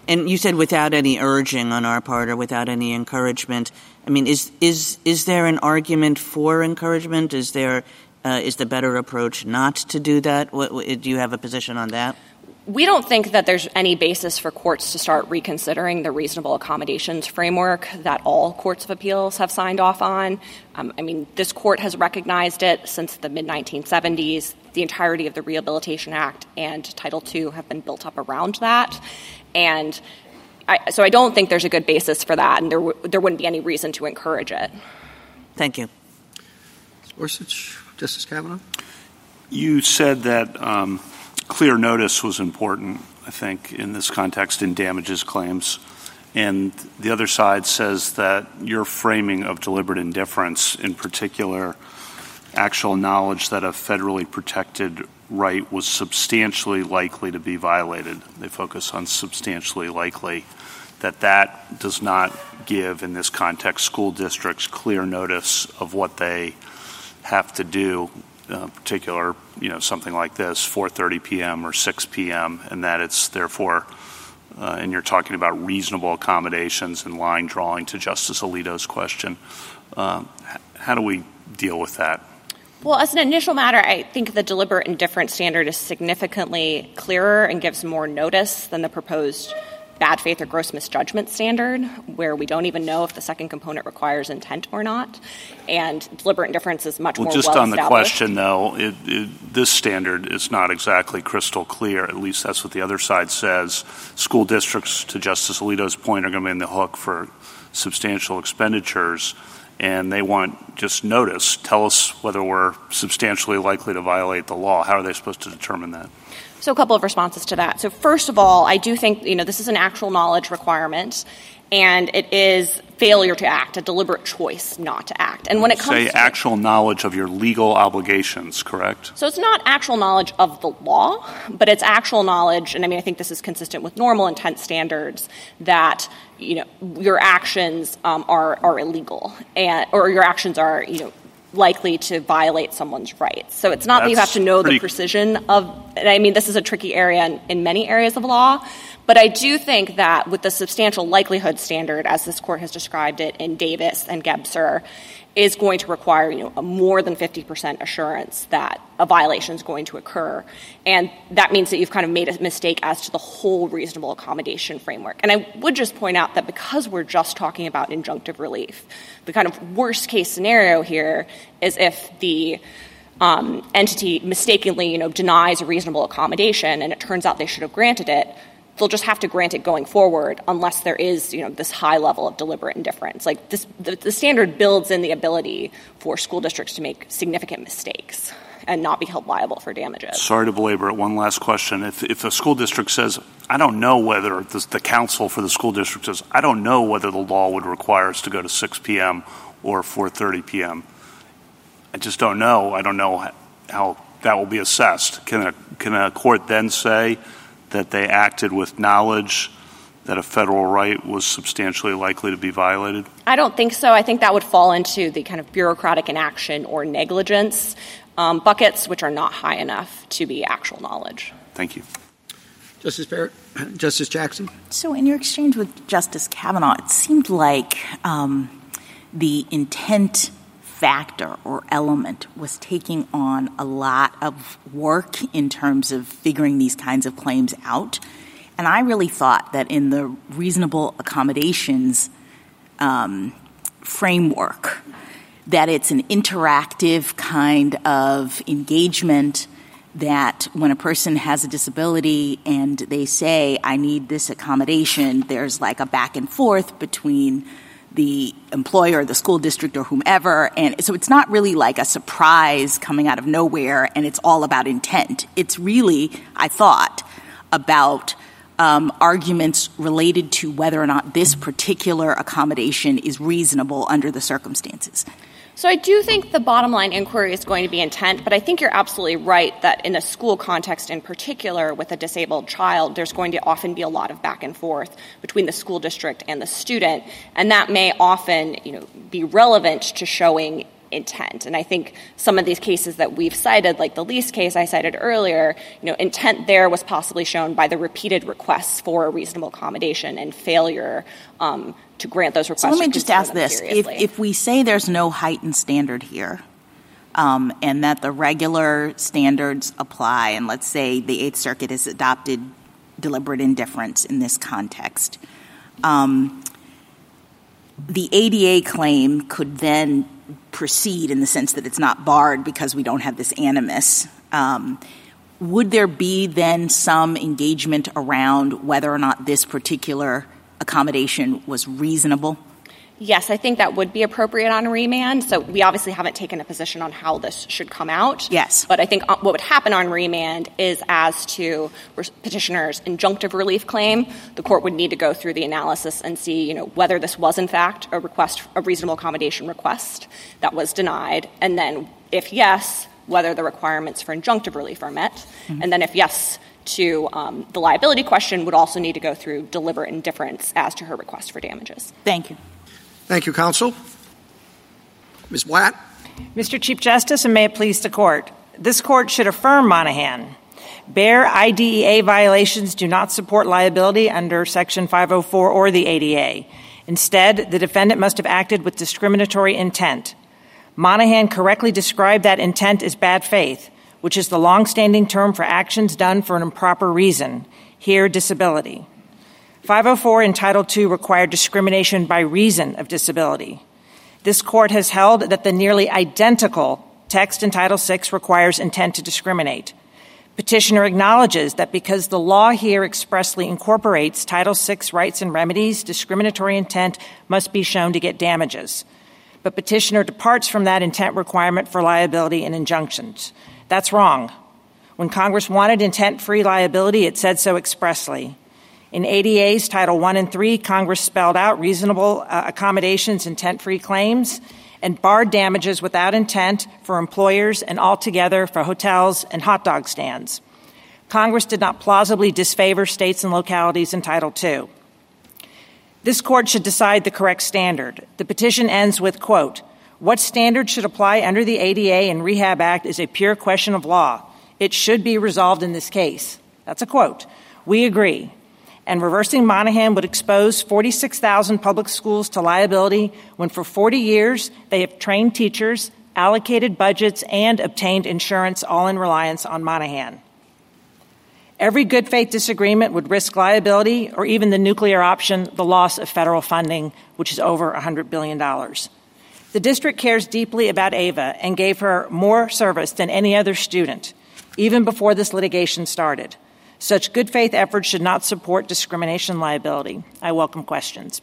And you said without any urging on our part or without any encouragement. I mean, is there an argument for encouragement? Is the better approach not to do that? Do you have a position on that? We don't think that there's any basis for courts to start reconsidering the reasonable accommodations framework that all courts of appeals have signed off on. This court has recognized it since the mid-1970s. The entirety of the Rehabilitation Act and Title II have been built up around that. And so I don't think there's a good basis for that, and there wouldn't be any reason to encourage it. Thank you. Gorsuch, Justice Kavanaugh? You said that clear notice was important, I think, in this context in damages claims. And the other side says that your framing of deliberate indifference, in particular, actual knowledge that a federally protected right was substantially likely to be violated. They focus on substantially likely. That does not give, in this context, school districts clear notice of what they have to do, particular, something like this, 4:30 p.m. or 6 p.m., and that it's therefore, and you're talking about reasonable accommodations and line drawing to Justice Alito's question. How do we deal with that? Well, as an initial matter, I think the deliberate indifference standard is significantly clearer and gives more notice than the proposed bad faith or gross misjudgment standard, where we don't even know if the second component requires intent or not. And deliberate indifference is much more well-established. Just on the question, though, this standard is not exactly crystal clear. At least that's what the other side says. School districts, to Justice Alito's point, are going to be in the hook for substantial expenditures, and they want just notice. Tell us whether we're substantially likely to violate the law. How are they supposed to determine that? So a couple of responses to that. So first of all, I do think, this is an actual knowledge requirement, and it is failure to act, a deliberate choice not to act. And when it comes to actual knowledge of your legal obligations, correct? So it's not actual knowledge of the law, but it's actual knowledge, and I think this is consistent with normal intent standards, that your actions are illegal, or your actions are likely to violate someone's rights. So it's not that you have to know the precision of, and this is a tricky area in many areas of law, but I do think that with the substantial likelihood standard, as this court has described it in Davis and Gebser, is going to require a more than 50% assurance that a violation is going to occur. And that means that you've kind of made a mistake as to the whole reasonable accommodation framework. And I would just point out that because we're just talking about injunctive relief, the kind of worst case scenario here is if the entity mistakenly denies a reasonable accommodation and it turns out they should have granted it, they'll just have to grant it going forward unless there is, this high level of deliberate indifference. Like the standard builds in the ability for school districts to make significant mistakes and not be held liable for damages. Sorry to belabor it. One last question. If a school district says, I don't know whether the council for the school district says, I don't know whether the law would require us to go to 6 p.m. or 4:30 p.m. I just don't know. I don't know how that will be assessed. Can a court then say that they acted with knowledge that a federal right was substantially likely to be violated? I don't think so. I think that would fall into the kind of bureaucratic inaction or negligence buckets, which are not high enough to be actual knowledge. Thank you. Justice Barrett. Justice Jackson. So in your exchange with Justice Kavanaugh, it seemed like the intent factor or element was taking on a lot of work in terms of figuring these kinds of claims out. And I really thought that in the reasonable accommodations framework, that it's an interactive kind of engagement, that when a person has a disability and they say, I need this accommodation, there's like a back and forth between the employer, the school district, or whomever. And so it's not really like a surprise coming out of nowhere and it's all about intent. It's really, I thought, about arguments related to whether or not this particular accommodation is reasonable under the circumstances. So I do think the bottom line inquiry is going to be intent, but I think you're absolutely right that in a school context in particular with a disabled child, there's going to often be a lot of back and forth between the school district and the student, and that may often, be relevant to showing intent. And I think some of these cases that we've cited, like the Lease case I cited earlier, intent there was possibly shown by the repeated requests for a reasonable accommodation and failure to grant those requests. So let me just ask this. If we say there's no heightened standard here, and that the regular standards apply, and let's say the Eighth Circuit has adopted deliberate indifference in this context, the ADA claim could then proceed in the sense that it's not barred because we don't have this animus. Would there be then some engagement around whether or not this particular accommodation was reasonable? Yes, I think that would be appropriate on remand. So we obviously haven't taken a position on how this should come out. Yes. But I think what would happen on remand is, as to petitioner's injunctive relief claim, the court would need to go through the analysis and see, whether this was in fact a reasonable accommodation request that was denied, and then if yes, whether the requirements for injunctive relief are met, and then if yes to the liability question, would also need to go through deliberate indifference as to her request for damages. Thank you. Thank you, counsel. Ms. Blatt. Mr. Chief Justice, and may it please the court, this court should affirm Monahan. Bare IDEA violations do not support liability under Section 504 or the ADA. Instead, the defendant must have acted with discriminatory intent. Monahan correctly described that intent as bad faith, which is the longstanding term for actions done for an improper reason, here disability. 504 and Title II require discrimination by reason of disability. This court has held that the nearly identical text in Title VI requires intent to discriminate. Petitioner acknowledges that because the law here expressly incorporates Title VI rights and remedies, discriminatory intent must be shown to get damages. But petitioner departs from that intent requirement for liability and injunctions. That's wrong. When Congress wanted intent-free liability, it said so expressly. In ADA's Title I and III, Congress spelled out reasonable accommodations, intent-free claims, and barred damages without intent for employers and altogether for hotels and hot dog stands. Congress did not plausibly disfavor states and localities in Title II. This court should decide the correct standard. The petition ends with, quote, "What standard should apply under the ADA and Rehab Act is a pure question of law. It should be resolved in this case." That's a quote. We agree. And reversing Monahan would expose 46,000 public schools to liability when for 40 years they have trained teachers, allocated budgets, and obtained insurance, all in reliance on Monahan. Every good faith disagreement would risk liability, or even the nuclear option, the loss of federal funding, which is over $100 billion. The district cares deeply about Ava and gave her more service than any other student, even before this litigation started. Such good faith efforts should not support discrimination liability. I welcome questions.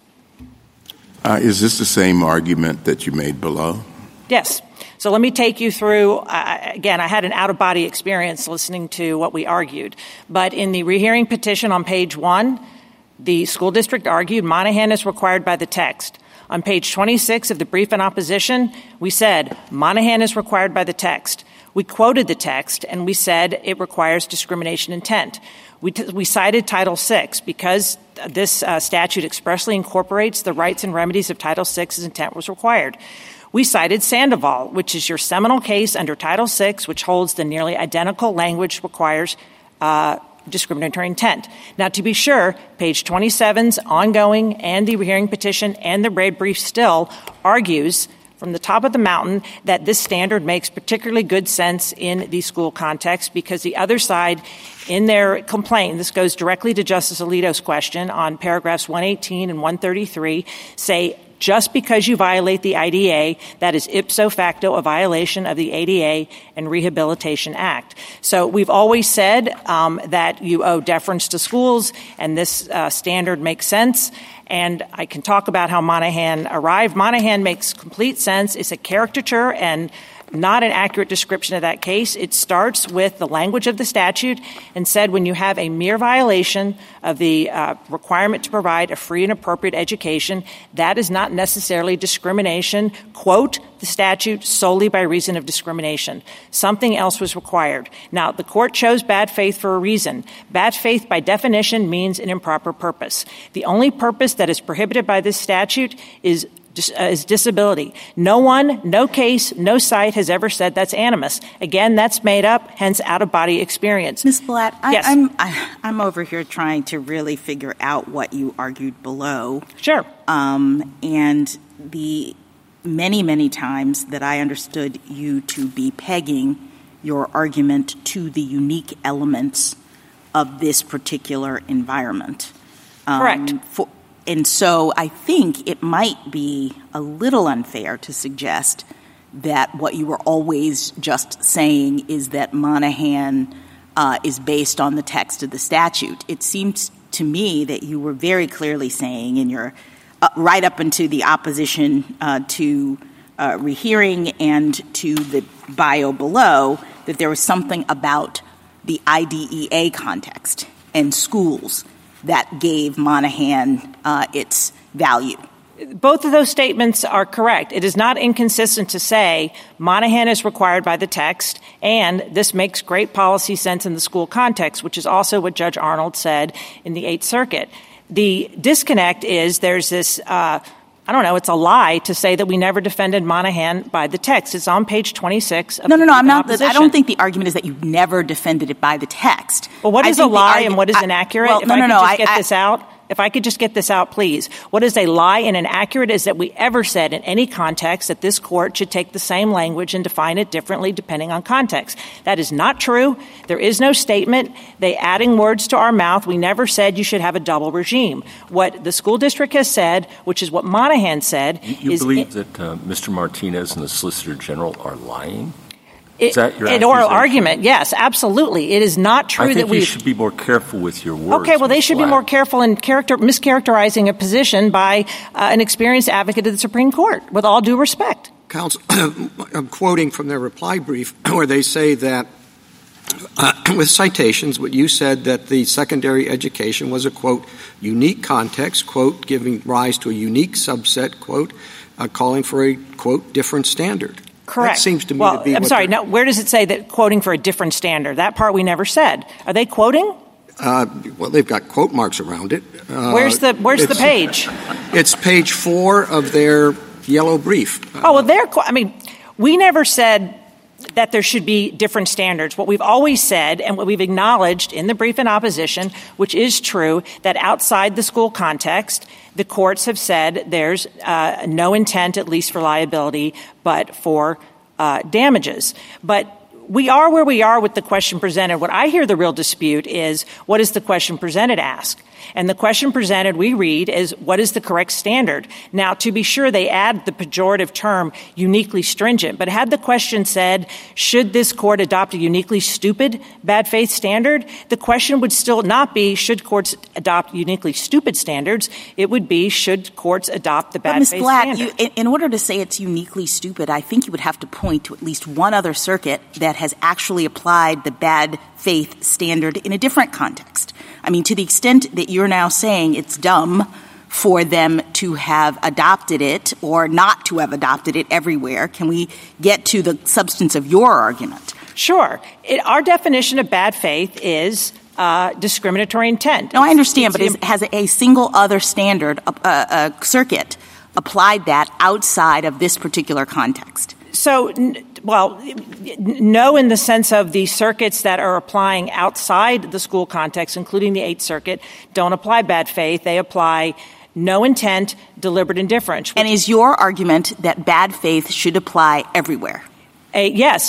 Is this the same argument that you made below? Yes. So let me take you through, again, I had an out-of-body experience listening to what we argued. But in the rehearing petition on page 1, the school district argued Monahan is required by the text. On page 26 of the brief in opposition, we said Monahan is required by the text. We quoted the text, and we said it requires discrimination intent. We cited Title VI because this statute expressly incorporates the rights and remedies of Title VI as intent was required. We cited Sandoval, which is your seminal case under Title VI, which holds the nearly identical language requires discriminatory intent. Now, to be sure, page 27's ongoing and the rehearing petition and the red brief still argues from the top of the mountain that this standard makes particularly good sense in the school context because the other side in their complaint, this goes directly to Justice Alito's question on paragraphs 118 and 133, say just because you violate the IDA, that is ipso facto a violation of the ADA and Rehabilitation Act. So we've always said that you owe deference to schools, and this standard makes sense. And I can talk about how Monahan arrived. Monahan makes complete sense. It's a caricature and not an accurate description of that case. It starts with the language of the statute and said when you have a mere violation of the requirement to provide a free and appropriate education, that is not necessarily discrimination. Quote the statute solely by reason of discrimination. Something else was required. Now, the court chose bad faith for a reason. Bad faith, by definition, means an improper purpose. The only purpose that is prohibited by this statute is disability. No one, no case, no site has ever said that's animus. Again, that's made up, hence out-of-body experience. Ms. Blatt, yes. I'm over here trying to really figure out what you argued below. Sure. And the many, many times that I understood you to be pegging your argument to the unique elements of this particular environment. Correct. And so I think it might be a little unfair to suggest that what you were always just saying is that Monahan is based on the text of the statute. It seems to me that you were very clearly saying in your right up into the opposition to rehearing and to the bio below that there was something about the IDEA context and schools that gave Monahan its value. Both of those statements are correct. It is not inconsistent to say Monahan is required by the text, and this makes great policy sense in the school context, which is also what Judge Arnold said in the Eighth Circuit. The disconnect is there's this it's a lie to say that we never defended Monahan by the text. It's on page 26 of No, I'm not. I don't think the argument is that you never defended it by the text. Well, what is a lie and what is inaccurate? If I could just get this out, please. What is a lie and inaccurate is that we ever said in any context that this court should take the same language and define it differently depending on context. That is not true. There is no statement. They adding words to our mouth. We never said you should have a double regime. What the school district has said, which is what Monahan said, You believe that Mr. Martinez and the Solicitor General are lying? Is that your oral argument? Yes, absolutely. It is not true that we should be more careful with your words. Okay, well, they should be more careful in mischaracterizing a position by an experienced advocate of the Supreme Court, with all due respect. Counsel, I'm quoting from their reply brief where they say that, with citations, what you said that the secondary education was a, quote, unique context, quote, giving rise to a unique subset, quote, calling for a, quote, different standard. Correct. That seems to me to be I'm sorry. Now, where does it say that quoting for a different standard? That part we never said. Are they quoting? Well, they've got quote marks around it. Where's the page? It's page 4 of their yellow brief. We never said that there should be different standards. What we've always said and what we've acknowledged in the brief in opposition, which is true, that outside the school context, the courts have said there's no intent, at least for liability, but for damages. But we are where we are with the question presented. What I hear the real dispute is, what does the question presented ask? And the question presented, we read, is what is the correct standard? Now, to be sure, they add the pejorative term uniquely stringent. But had the question said, should this court adopt a uniquely stupid bad faith standard? The question would still not be, should courts adopt uniquely stupid standards? It would be, should courts adopt the bad faith standard? Ms. Blatt, in order to say it's uniquely stupid, I think you would have to point to at least one other circuit that has actually applied the bad faith standard in a different context. I mean, to the extent that you're now saying it's dumb for them to have adopted it or not to have adopted it everywhere, can we get to the substance of your argument? Sure. Our definition of bad faith is discriminatory intent. No, I understand, but has a single other standard circuit applied that outside of this particular context? So, no, in the sense of the circuits that are applying outside the school context, including the Eighth Circuit, don't apply bad faith. They apply no intent, deliberate indifference. And is your argument that bad faith should apply everywhere? Yes.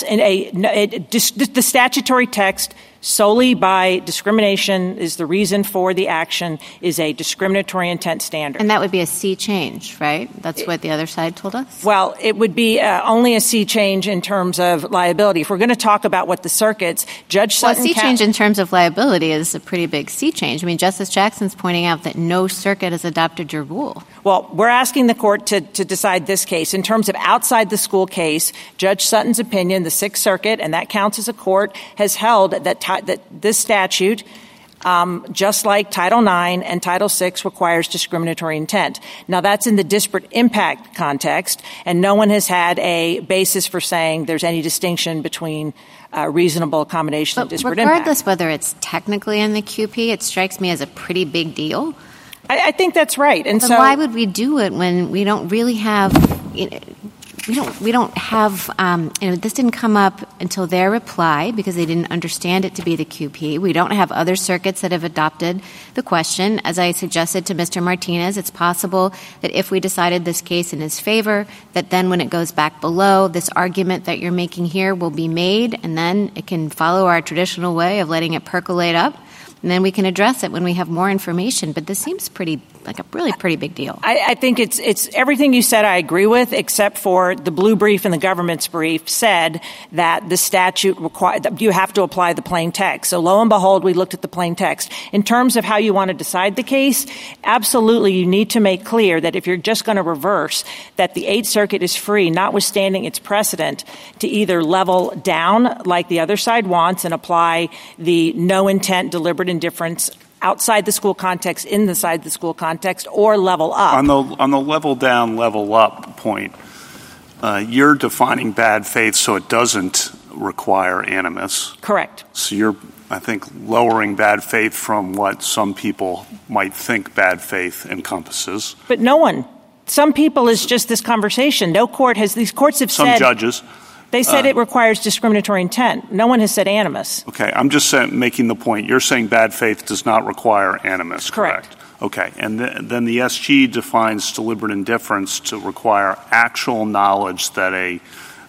The statutory text solely by discrimination is the reason for the action is a discriminatory intent standard. And that would be a sea change, right? That's what the other side told us? Well, it would be only a sea change in terms of liability. If we're going to talk about what the circuits, Judge Sutton... Well, a sea change in terms of liability is a pretty big sea change. I mean, Justice Jackson's pointing out that no circuit has adopted your rule. Well, we're asking the court to decide this case. In terms of outside the school case, Judge Sutton's opinion, the Sixth Circuit, and that counts as a court, has held that this statute, just like Title IX and Title VI, requires discriminatory intent. Now, that's in the disparate impact context, and no one has had a basis for saying there's any distinction between reasonable accommodation and disparate impact. Regardless whether it's technically in the QP, it strikes me as a pretty big deal I think that's right. And so why would we do it when we don't really have we don't have this didn't come up until their reply because they didn't understand it to be the QP. We don't have other circuits that have adopted the question. As I suggested to Mr. Martinez, it's possible that if we decided this case in his favor, that then when it goes back below, this argument that you're making here will be made, and then it can follow our traditional way of letting it percolate up. And then we can address it when we have more information. But this seems like a really pretty big deal. I think it's everything you said I agree with, except for the blue brief and the government's brief said that the statute requires that you have to apply the plain text. So lo and behold, we looked at the plain text. In terms of how you want to decide the case, absolutely you need to make clear that if you're just going to reverse, that the Eighth Circuit is free, notwithstanding its precedent, to either level down like the other side wants and apply the no intent, deliberate indifference outside the school context, inside the school context, or level up. On the level down, level up point, you're defining bad faith so it doesn't require animus. Correct. So you're, I think, lowering bad faith from what some people might think bad faith encompasses. But no one. Some people is just this conversation. No court has, these courts have said. Some judges. They said it requires discriminatory intent. No one has said animus. Okay, I'm just making the point. You're saying bad faith does not require animus, correct? Okay, and then the SG defines deliberate indifference to require actual knowledge that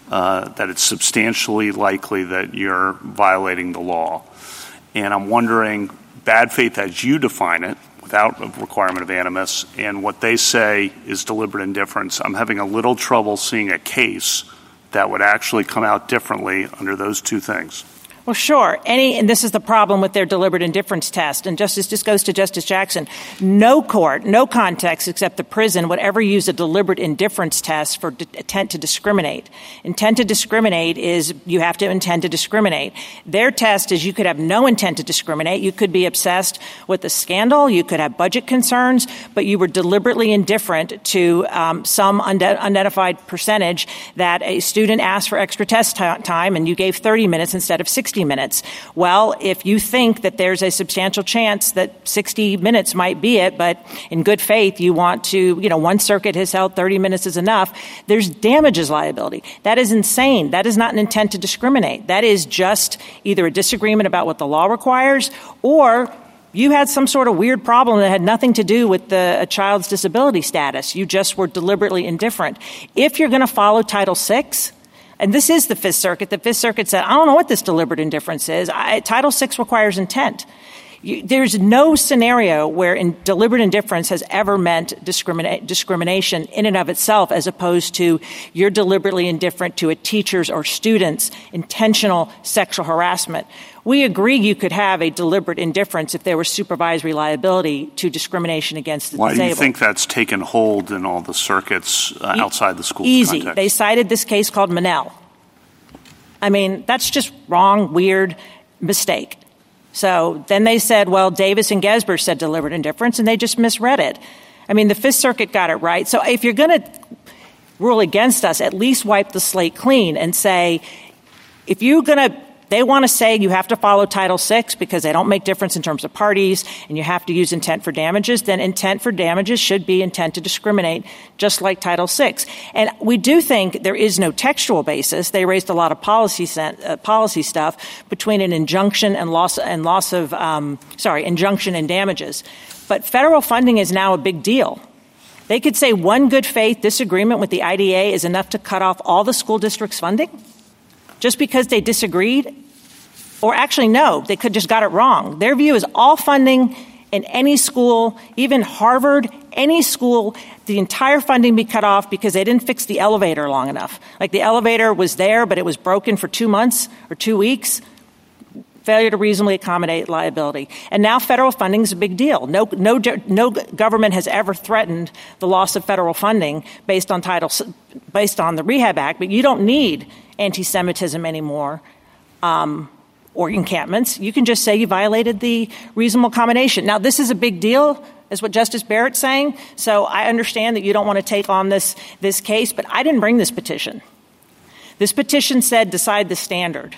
that it's substantially likely that you're violating the law. And I'm wondering, bad faith as you define it, without a requirement of animus, and what they say is deliberate indifference, I'm having a little trouble seeing a case that would actually come out differently under those two things. Well, sure. And this is the problem with their deliberate indifference test. And this goes to Justice Jackson. No court, no context except the prison would ever use a deliberate indifference test for intent to discriminate. Intent to discriminate is you have to intend to discriminate. Their test is you could have no intent to discriminate. You could be obsessed with a scandal. You could have budget concerns, but you were deliberately indifferent to some unidentified percentage that a student asked for extra test time and you gave 30 minutes instead of 60 minutes. Well, if you think that there's a substantial chance that 60 minutes might be it, but in good faith you want to, one circuit has held 30 minutes is enough, there's damages liability. That is insane. That is not an intent to discriminate. That is just either a disagreement about what the law requires or you had some sort of weird problem that had nothing to do with a child's disability status. You just were deliberately indifferent. If you're going to follow Title VI, and this is the Fifth Circuit. The Fifth Circuit said, I don't know what this deliberate indifference is. Title VI requires intent. There's no scenario where deliberate indifference has ever meant discrimination in and of itself as opposed to you're deliberately indifferent to a teacher's or student's intentional sexual harassment. We agree you could have a deliberate indifference if there was supervisory liability to discrimination against the disabled. Why do you think that's taken hold in all the circuits outside the school Easy. context? They cited this case called Monell. I mean, that's just wrong, weird, mistake. So then they said, well, Davis and Gesber said deliberate indifference, and they just misread it. I mean, the Fifth Circuit got it right. So if you're going to rule against us, at least wipe the slate clean and say, if you're going to they want to say you have to follow Title VI because they don't make difference in terms of parties and you have to use intent for damages, then intent for damages should be intent to discriminate, just like Title VI. And we do think there is no textual basis. They raised a lot of policy stuff between an injunction and injunction and damages. But federal funding is now a big deal. They could say one good faith disagreement with the IDA is enough to cut off all the school district's funding just because they disagreed. Or actually, no, they could just got it wrong. Their view is all funding in any school, even Harvard, any school, the entire funding be cut off because they didn't fix the elevator long enough. Like the elevator was there, but it was broken for 2 months or 2 weeks. Failure to reasonably accommodate liability. And now federal funding is a big deal. No government has ever threatened the loss of federal funding based on the Rehab Act, but you don't need anti-Semitism anymore or encampments. You can just say you violated the reasonable accommodation. Now, this is a big deal, is what Justice Barrett's saying, so I understand that you don't want to take on this case, but I didn't bring this petition. This petition said decide the standard.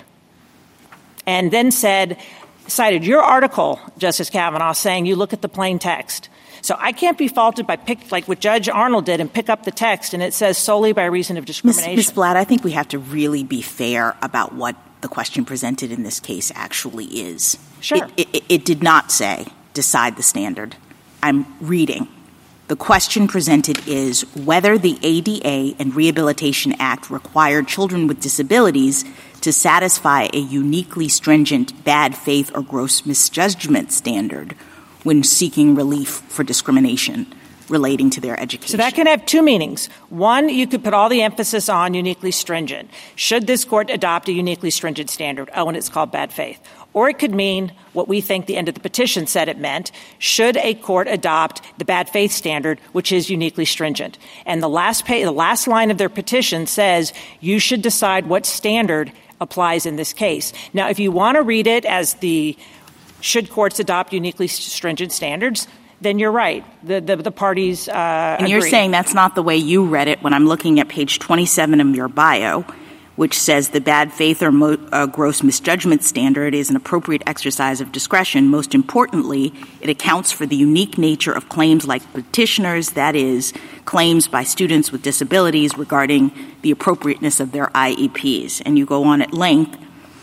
And then cited your article, Justice Kavanaugh, saying you look at the plain text. So I can't be faulted by like what Judge Arnold did and pick up the text and it says solely by reason of discrimination. Ms. Blatt, I think we have to really be fair about what the question presented in this case actually is. Sure. It did not say decide the standard. I'm reading. The question presented is whether the ADA and Rehabilitation Act required children with disabilities to satisfy a uniquely stringent bad faith or gross misjudgment standard when seeking relief for discrimination relating to their education. So that can have two meanings. One, you could put all the emphasis on uniquely stringent. Should this court adopt a uniquely stringent standard? Oh, and it's called bad faith. Or it could mean what we think the end of the petition said it meant. Should a court adopt the bad faith standard, which is uniquely stringent? And the last line of their petition says you should decide what standard applies in this case. Now, if you want to read it as should courts adopt uniquely stringent standards, then you're right. The parties And you're saying that's not the way you read it when I'm looking at page 27 of your bio, which says the bad faith or gross misjudgment standard is an appropriate exercise of discretion. Most importantly, it accounts for the unique nature of claims like petitioners, that is, claims by students with disabilities regarding the appropriateness of their IEPs. And you go on at length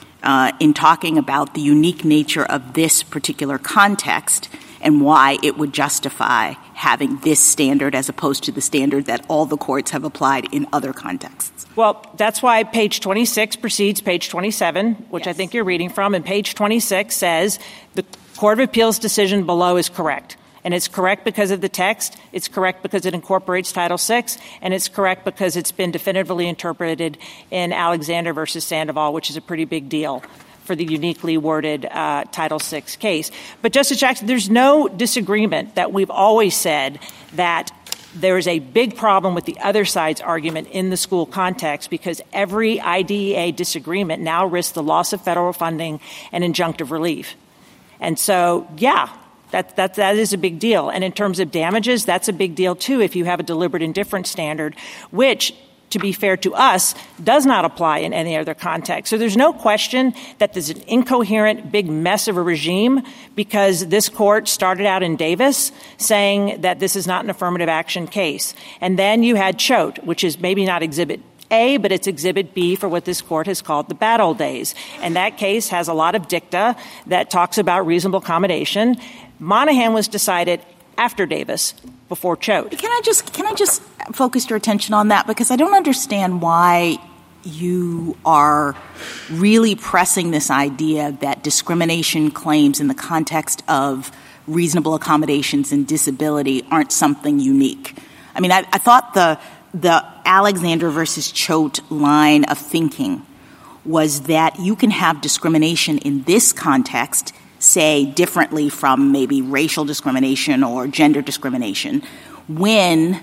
in talking about the unique nature of this particular context and why it would justify having this standard as opposed to the standard that all the courts have applied in other contexts. Well, that's why page 26 precedes page 27, which I think you're reading from, and page 26 says the Court of Appeals decision below is correct. And it's correct because of the text, it's correct because it incorporates Title VI, and it's correct because it's been definitively interpreted in Alexander versus Sandoval, which is a pretty big deal for the uniquely worded Title VI case. But, Justice Jackson, there's no disagreement that we've always said that there is a big problem with the other side's argument in the school context because every IDEA disagreement now risks the loss of federal funding and injunctive relief. And so, yeah, that is a big deal. And in terms of damages, that's a big deal, too, if you have a deliberate indifference standard, which, to be fair to us, does not apply in any other context. So there's no question that there's an incoherent big mess of a regime because this court started out in Davis saying that this is not an affirmative action case. And then you had Choate, which is maybe not Exhibit A, but it's Exhibit B for what this court has called the bad old days. And that case has a lot of dicta that talks about reasonable accommodation. Monahan was decided after Davis, before Choate. Can I just focus your attention on that? Because I don't understand why you are really pressing this idea that discrimination claims in the context of reasonable accommodations and disability aren't something unique. I mean, I thought the Alexander versus Choate line of thinking was that you can have discrimination in this context, say differently from maybe racial discrimination or gender discrimination, when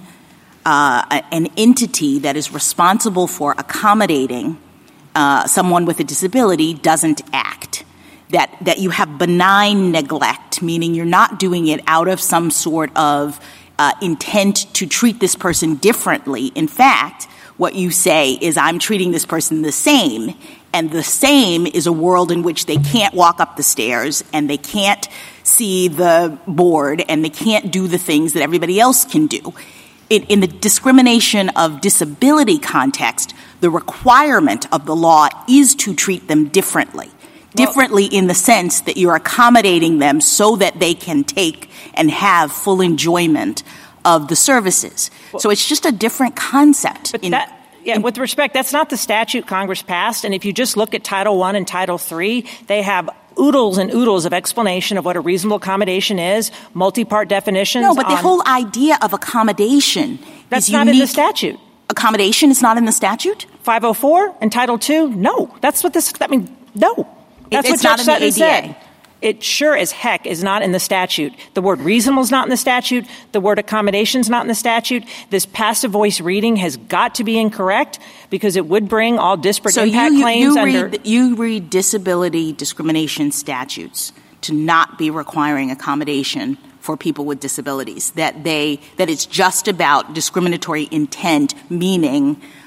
an entity that is responsible for accommodating someone with a disability doesn't act. That you have benign neglect, meaning you're not doing it out of some sort of intent to treat this person differently. In fact, what you say is, I'm treating this person the same, and the same is a world in which they can't walk up the stairs and they can't see the board and they can't do the things that everybody else can do. In the discrimination of disability context, the requirement of the law is to treat them differently. Differently in the sense that you're accommodating them so that they can take and have full enjoyment of the services. So it's just a different concept. With respect, that's not the statute Congress passed. And if you just look at Title I and Title III, they have oodles and oodles of explanation of what a reasonable accommodation is, multi-part definitions. No, but the whole idea of accommodation that's is not unique. in the statute. Accommodation is not in the statute? 504 and Title II? No. That's what this, I mean, no. That's it's what not Judge in the Sutton ADA. said. It sure as heck is not in the statute. The word reasonable is not in the statute. The word accommodation is not in the statute. This passive voice reading has got to be incorrect because it would bring all disparate impact claims under. You read disability discrimination statutes to not be requiring accommodation for people with disabilities, that it's just about discriminatory intent, meaning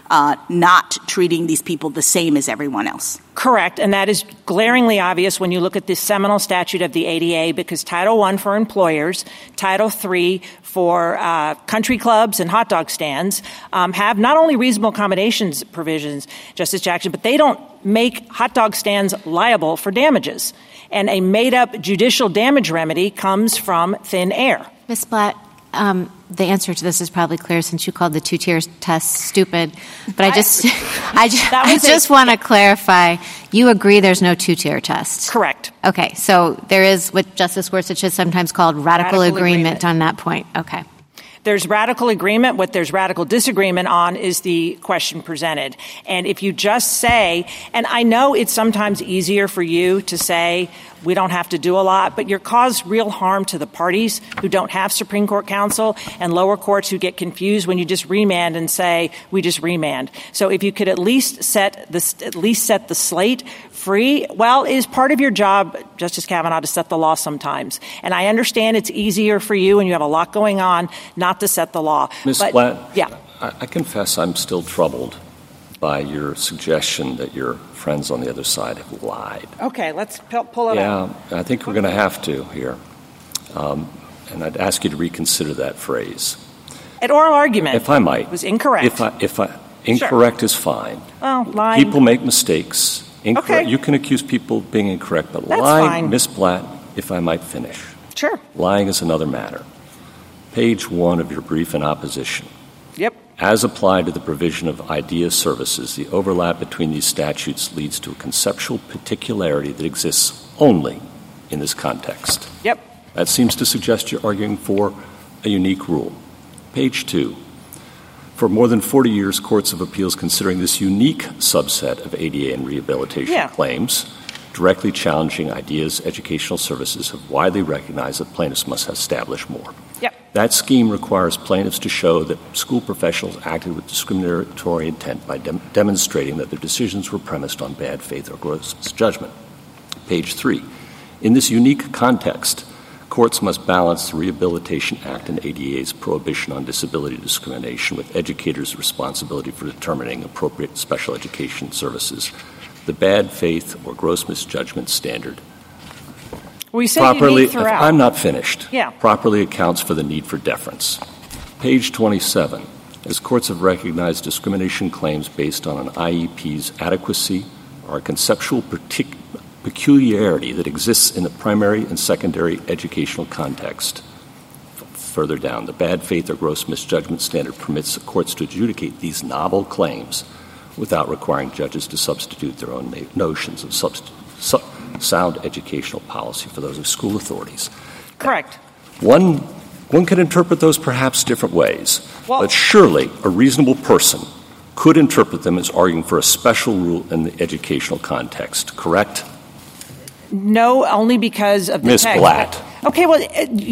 not treating these people the same as everyone else. Correct, and that is glaringly obvious when you look at this seminal statute of the ADA, because Title I for employers, Title III for country clubs and hot dog stands have not only reasonable accommodations provisions, Justice Jackson, but they don't make hot dog stands liable for damages. And a made-up judicial damage remedy comes from thin air. Ms. Blatt, the answer to this is probably clear since you called the two-tier test stupid. But I just want to clarify. You agree there's no two-tier test? Correct. Okay, so there is what Justice Gorsuch has sometimes called radical agreement on that point. Okay. There's radical agreement. What there's radical disagreement on is the question presented. And if you just say, and I know it's sometimes easier for you to say we don't have to do a lot, but you're caused real harm to the parties who don't have Supreme Court counsel and lower courts who get confused when you just remand and say we just remand. So if you could at least set the slate free, well, it is part of your job, Justice Kavanaugh, to set the law sometimes. And I understand it's easier for you and you have a lot going on not to set the law. Ms. Blatt, yeah. I confess I'm still troubled by your suggestion that your friends on the other side have lied. Okay, let's pull it out. Yeah, I think we're going to have to here. And I'd ask you to reconsider that phrase. At oral argument, if I might, was incorrect. Incorrect is fine. Well, lying. People make mistakes. Okay. You can accuse people of being incorrect, but that's lying, fine. Ms. Blatt, if I might finish. Sure. Lying is another matter. Page 1 of your brief in opposition. Yep. As applied to the provision of IDEA services, the overlap between these statutes leads to a conceptual particularity that exists only in this context. Yep. That seems to suggest you're arguing for a unique rule. Page 2. For more than 40 years, courts of appeals considering this unique subset of ADA and rehabilitation claims, directly challenging IDEA's educational services, have widely recognized that plaintiffs must establish more. Yep. That scheme requires plaintiffs to show that school professionals acted with discriminatory intent by demonstrating that their decisions were premised on bad faith or gross misjudgment. Page 3. In this unique context, courts must balance the Rehabilitation Act and ADA's prohibition on disability discrimination with educators' responsibility for determining appropriate special education services. The bad faith or gross misjudgment standard we say properly, throughout. I'm not finished. Yeah. Properly accounts for the need for deference. Page 27. As courts have recognized discrimination claims based on an IEP's adequacy or a conceptual peculiarity that exists in the primary and secondary educational context. Further down, the bad faith or gross misjudgment standard permits the courts to adjudicate these novel claims without requiring judges to substitute their own notions of sound educational policy for those of school authorities. Correct. One can interpret those perhaps different ways, but surely a reasonable person could interpret them as arguing for a special rule in the educational context, correct? No, only because of the Ms. Blatt. Okay, well,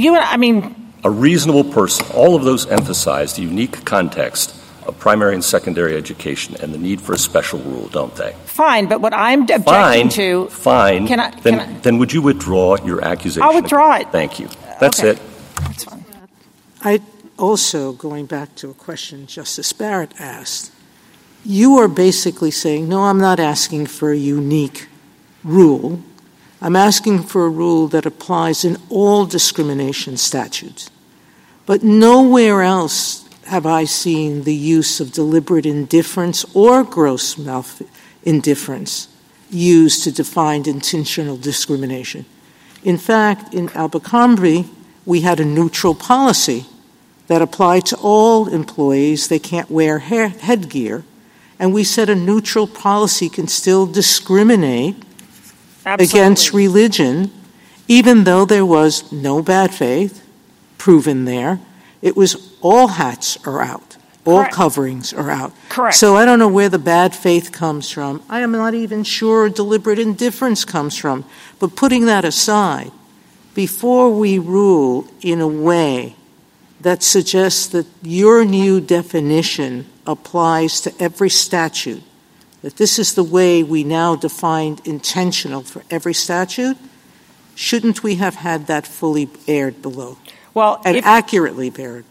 a reasonable person, all of those emphasize the unique context of primary and secondary education and the need for a special rule, don't they? Fine, but what I'm objecting to... Fine. Then would you withdraw your accusation? I'll withdraw it. Thank you. That's it. That's fine. I also, going back to a question Justice Barrett asked, you are basically saying, no, I'm not asking for a unique rule. I'm asking for a rule that applies in all discrimination statutes. But nowhere else have I seen the use of deliberate indifference or gross indifference used to define intentional discrimination. In fact, in Abercrombie, we had a neutral policy that applied to all employees. They can't wear headgear. And we said a neutral policy can still discriminate against religion, even though there was no bad faith proven there. It was all hats are out. All coverings are out. Correct. So I don't know where the bad faith comes from. I am not even sure deliberate indifference comes from. But putting that aside, before we rule in a way that suggests that your new definition applies to every statute, that this is the way we now define intentional for every statute, shouldn't we have had that fully aired below? Well, and accurately aired?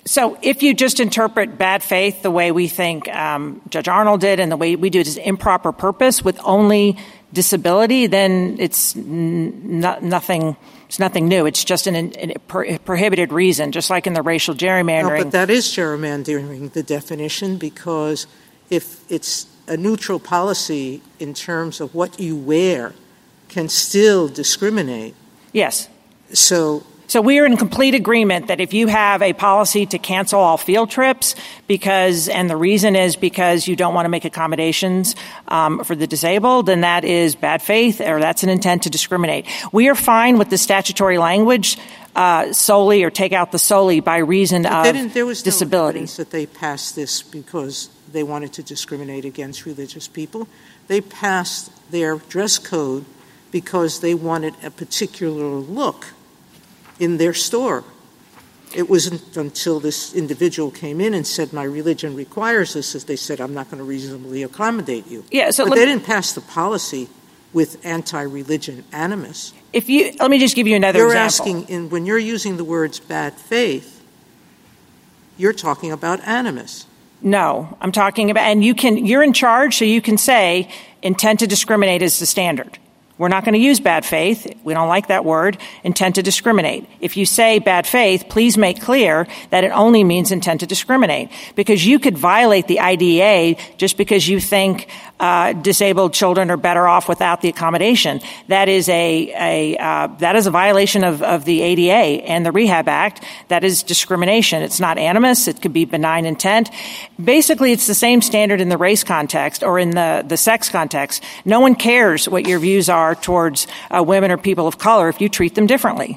So if you just interpret bad faith the way we think Judge Arnold did and the way we do it as improper purpose with only disability, then it's nothing. It's nothing new. It's just a prohibited reason, just like in the racial gerrymandering. No, but that is gerrymandering, the definition, because if it's a neutral policy in terms of what you wear can still discriminate. Yes. So we are in complete agreement that if you have a policy to cancel all field trips and the reason is because you don't want to make accommodations for the disabled, then that is bad faith or that's an intent to discriminate. We are fine with the statutory language solely or take out the solely by reason of there was disability. No evidence that they passed this because they wanted to discriminate against religious people. They passed their dress code because they wanted a particular look in their store. It wasn't until this individual came in and said, my religion requires this, as they said, I'm not going to reasonably accommodate you. Yeah, so but they didn't pass the policy with anti-religion animus. Let me just give you another example. You're asking, when you're using the words bad faith, you're talking about animus. No, I'm talking about, and you're in charge, so you can say intent to discriminate is the standard. We're not going to use bad faith. We don't like that word, intent to discriminate. If you say bad faith, please make clear that it only means intent to discriminate, because you could violate the IDEA just because you think disabled children are better off without the accommodation. That is a violation of the ADA and the Rehab Act. That is discrimination. It's not animus. It could be benign intent. Basically, it's the same standard in the race context or in the sex context. No one cares what your views are towards women or people of color if you treat them differently.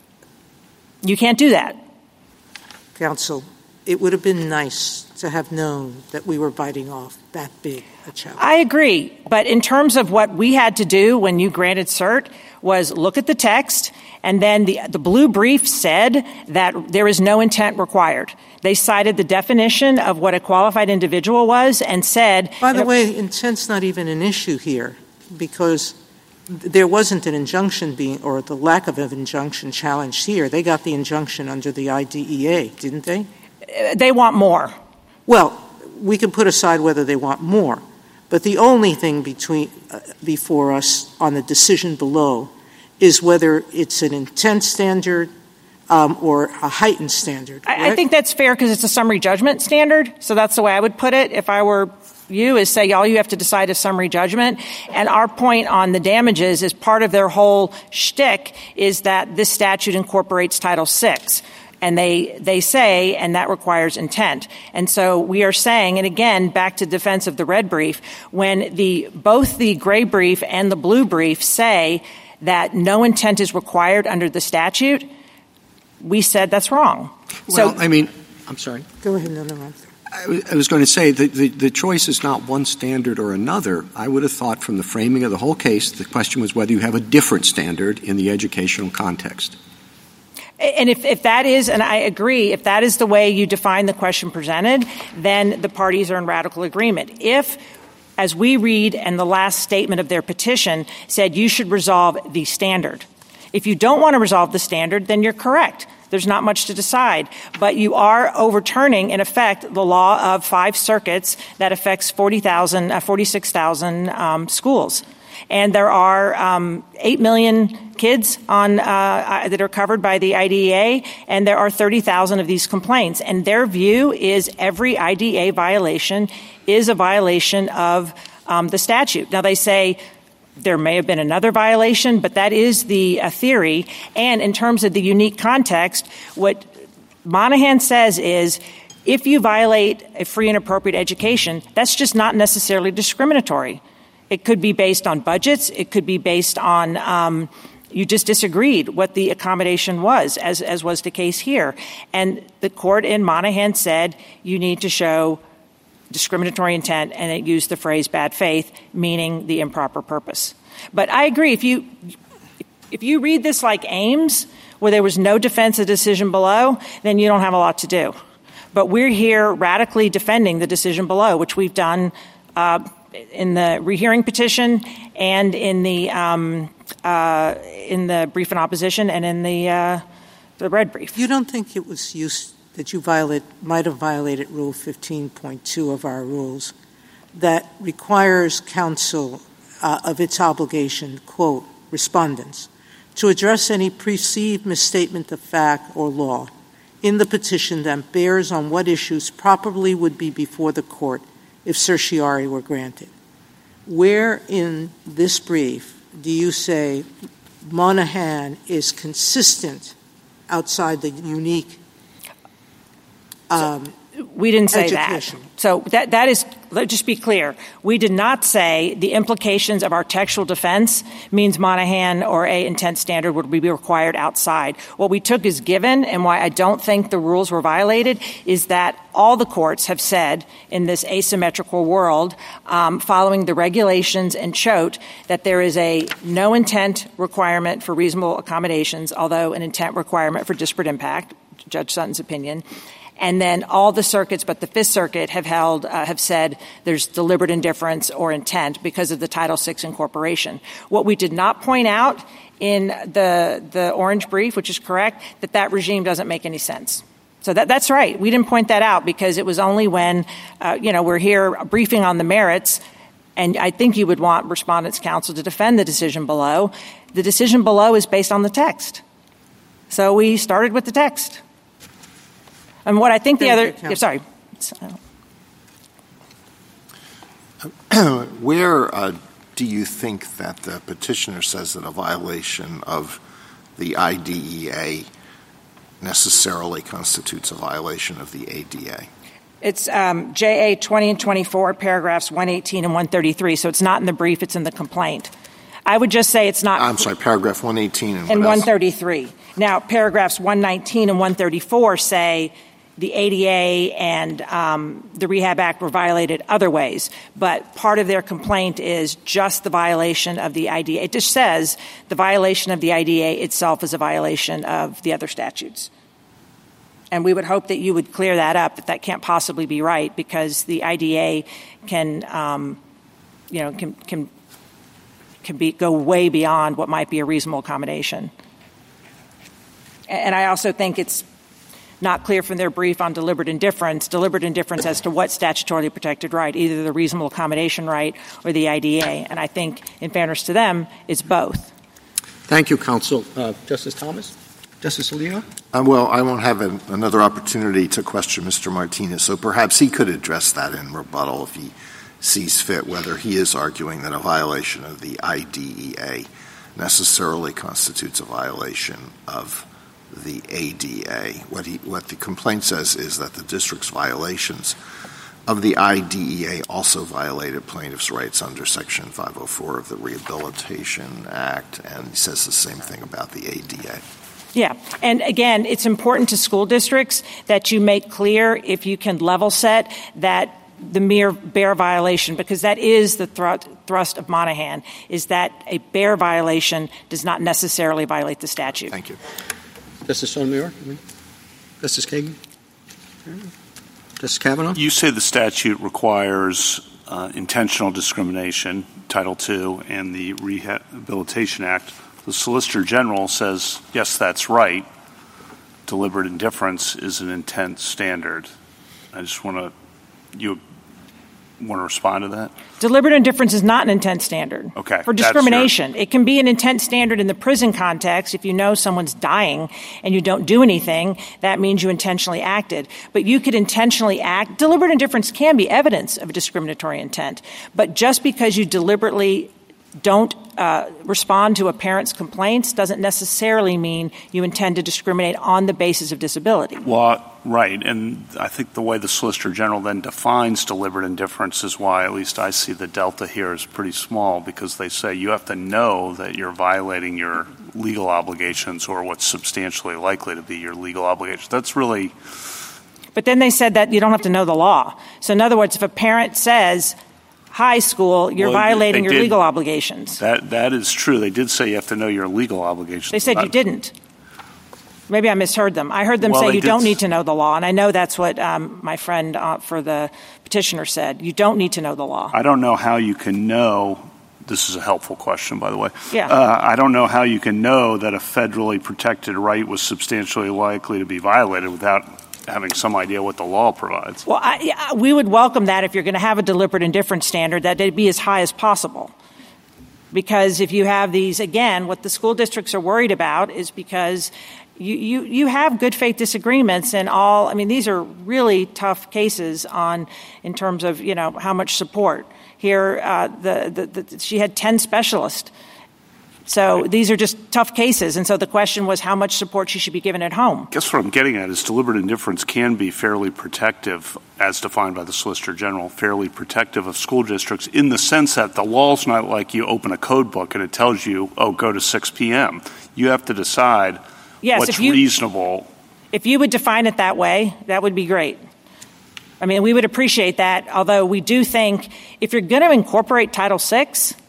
You can't do that. Counsel, it would have been nice to have known that we were biting off that big a challenge. I agree. But in terms of what we had to do when you granted cert was look at the text, and then the blue brief said that there is no intent required. They cited the definition of what a qualified individual was and said— By the way, intent's not even an issue here, because there wasn't an injunction or the lack of an injunction challenged here. They got the injunction under the IDEA, didn't they? They want more. Well, we can put aside whether they want more, but the only thing before us on the decision below is whether it's an intent standard or a heightened standard. Right? I think that's fair because it's a summary judgment standard, so that's the way I would put it if I were you, is say all you have to decide is summary judgment. And our point on the damages is part of their whole shtick is that this statute incorporates Title VI. And they say, and that requires intent. And so we are saying, and again, back to defense of the red brief, when both the gray brief and the blue brief say that no intent is required under the statute, we said that's wrong. Well, I'm sorry. Go ahead, no. I was going to say the choice is not one standard or another. I would have thought from the framing of the whole case, the question was whether you have a different standard in the educational context. And if that is, and I agree, if that is the way you define the question presented, then the parties are in radical agreement. If, as we read and the last statement of their petition said you should resolve the standard. If you don't want to resolve the standard, then you're correct. There's not much to decide. But you are overturning, in effect, the law of 5 circuits that affects 46,000 schools. And there are 8 million kids that are covered by the IDEA, and there are 30,000 of these complaints. And their view is every IDEA violation is a violation of the statute. Now, they say there may have been another violation, but that is the theory. And in terms of the unique context, what Monahan says is if you violate a free and appropriate education, that's just not necessarily discriminatory. It could be based on budgets. It could be based on you just disagreed what the accommodation was, as was the case here. And the court in Monahan said you need to show discriminatory intent, and it used the phrase bad faith, meaning the improper purpose. But I agree. If you read this like Ames, where there was no defense of decision below, then you don't have a lot to do. But we're here radically defending the decision below, which we've done in the rehearing petition and in the brief in opposition and in the red brief. You don't think it was that you might have violated Rule 15.2 of our rules that requires counsel of its obligation, quote, respondents, to address any perceived misstatement of fact or law in the petition that bears on what issues properly would be before the court if certiorari were granted. Where in this brief do you say Monahan is consistent outside the unique we didn't say education? that. So that is, let's just be clear. We did not say the implications of our textual defense means Monahan or a intent standard would be required outside. What we took as given, and why I don't think the rules were violated, is that all the courts have said in this asymmetrical world, following the regulations and Choate, that there is a no intent requirement for reasonable accommodations, although an intent requirement for disparate impact, Judge Sutton's opinion. And then all the circuits but the Fifth Circuit have said there's deliberate indifference or intent because of the Title VI incorporation. What we did not point out in the orange brief, which is correct, that regime doesn't make any sense. So that's right. We didn't point that out because it was only when, we're here briefing on the merits, and I think you would want Respondents' Counsel to defend the decision below. The decision below is based on the text. So we started with the text. And what I think sorry. Where do you think that the petitioner says that a violation of the IDEA necessarily constitutes a violation of the ADA? It's JA 20 and 24, paragraphs 118 and 133. So it's not in the brief, it's in the complaint. I would just say it's not. I'm sorry, paragraph 118 and 133. Now, paragraphs 119 and 134 say the ADA and the Rehab Act were violated other ways. But part of their complaint is just the violation of the IDEA. It just says the violation of the IDEA itself is a violation of the other statutes. And we would hope that you would clear that up, that can't possibly be right, because the IDEA can go way beyond what might be a reasonable accommodation. And I also think it's not clear from their brief on deliberate indifference as to what statutorily protected right, either the reasonable accommodation right or the IDEA. And I think, in fairness to them, it's both. Thank you, counsel. Justice Thomas? Justice Alito? Well, I won't have another opportunity to question Mr. Martinez, so perhaps he could address that in rebuttal if he sees fit, whether he is arguing that a violation of the IDEA necessarily constitutes a violation of the ADA. What the complaint says is that the district's violations of the IDEA also violated plaintiffs' rights under Section 504 of the Rehabilitation Act, and he says the same thing about the ADA. Yeah. And again, it's important to school districts that you make clear, if you can level set, that the mere bare violation, because that is the thrust of Monahan, is that a bare violation does not necessarily violate the statute. Thank you. Justice Sotomayor? Justice Kagan? Justice Kavanaugh? You say the statute requires intentional discrimination, Title II, and the Rehabilitation Act. The Solicitor General says, yes, that's right. Deliberate indifference is an intent standard. I just you want to respond to that? Deliberate indifference is not an intent standard. Okay. For discrimination. It can be an intent standard in the prison context. If you know someone's dying and you don't do anything, that means you intentionally acted. But you could intentionally act. Deliberate indifference can be evidence of a discriminatory intent. But just because you deliberately don't respond to a parent's complaints doesn't necessarily mean you intend to discriminate on the basis of disability. Well, right. And I think the way the Solicitor General then defines deliberate indifference is why, at least I see the delta here is pretty small, because they say you have to know that you're violating your legal obligations or what's substantially likely to be your legal obligations. That's really... But then they said that you don't have to know the law. So in other words, if a parent says, high school, you're violating your legal obligations. That is true. They did say you have to know your legal obligations. They said you didn't. Maybe I misheard them. I heard them say you don't need to know the law, and I know that's what my friend for the petitioner said. You don't need to know the law. I don't know how you can know. This is a helpful question, by the way. Yeah. I don't know how you can know that a federally protected right was substantially likely to be violated without having some idea what the law provides. Well, we would welcome that if you're going to have a deliberate indifference standard, that it be as high as possible. Because if you have these, again, what the school districts are worried about is because you have good faith disagreements and all. I mean, these are really tough cases in terms of, how much support. Here, she had 10 specialists. So these are just tough cases. And so the question was how much support she should be given at home. I guess what I'm getting at is deliberate indifference can be fairly protective, as defined by the Solicitor General, fairly protective of school districts in the sense that the law's not like you open a code book and it tells you, go to 6 p.m. You have to decide what's reasonable. If you would define it that way, that would be great. I mean, we would appreciate that, although we do think if you're going to incorporate Title VI,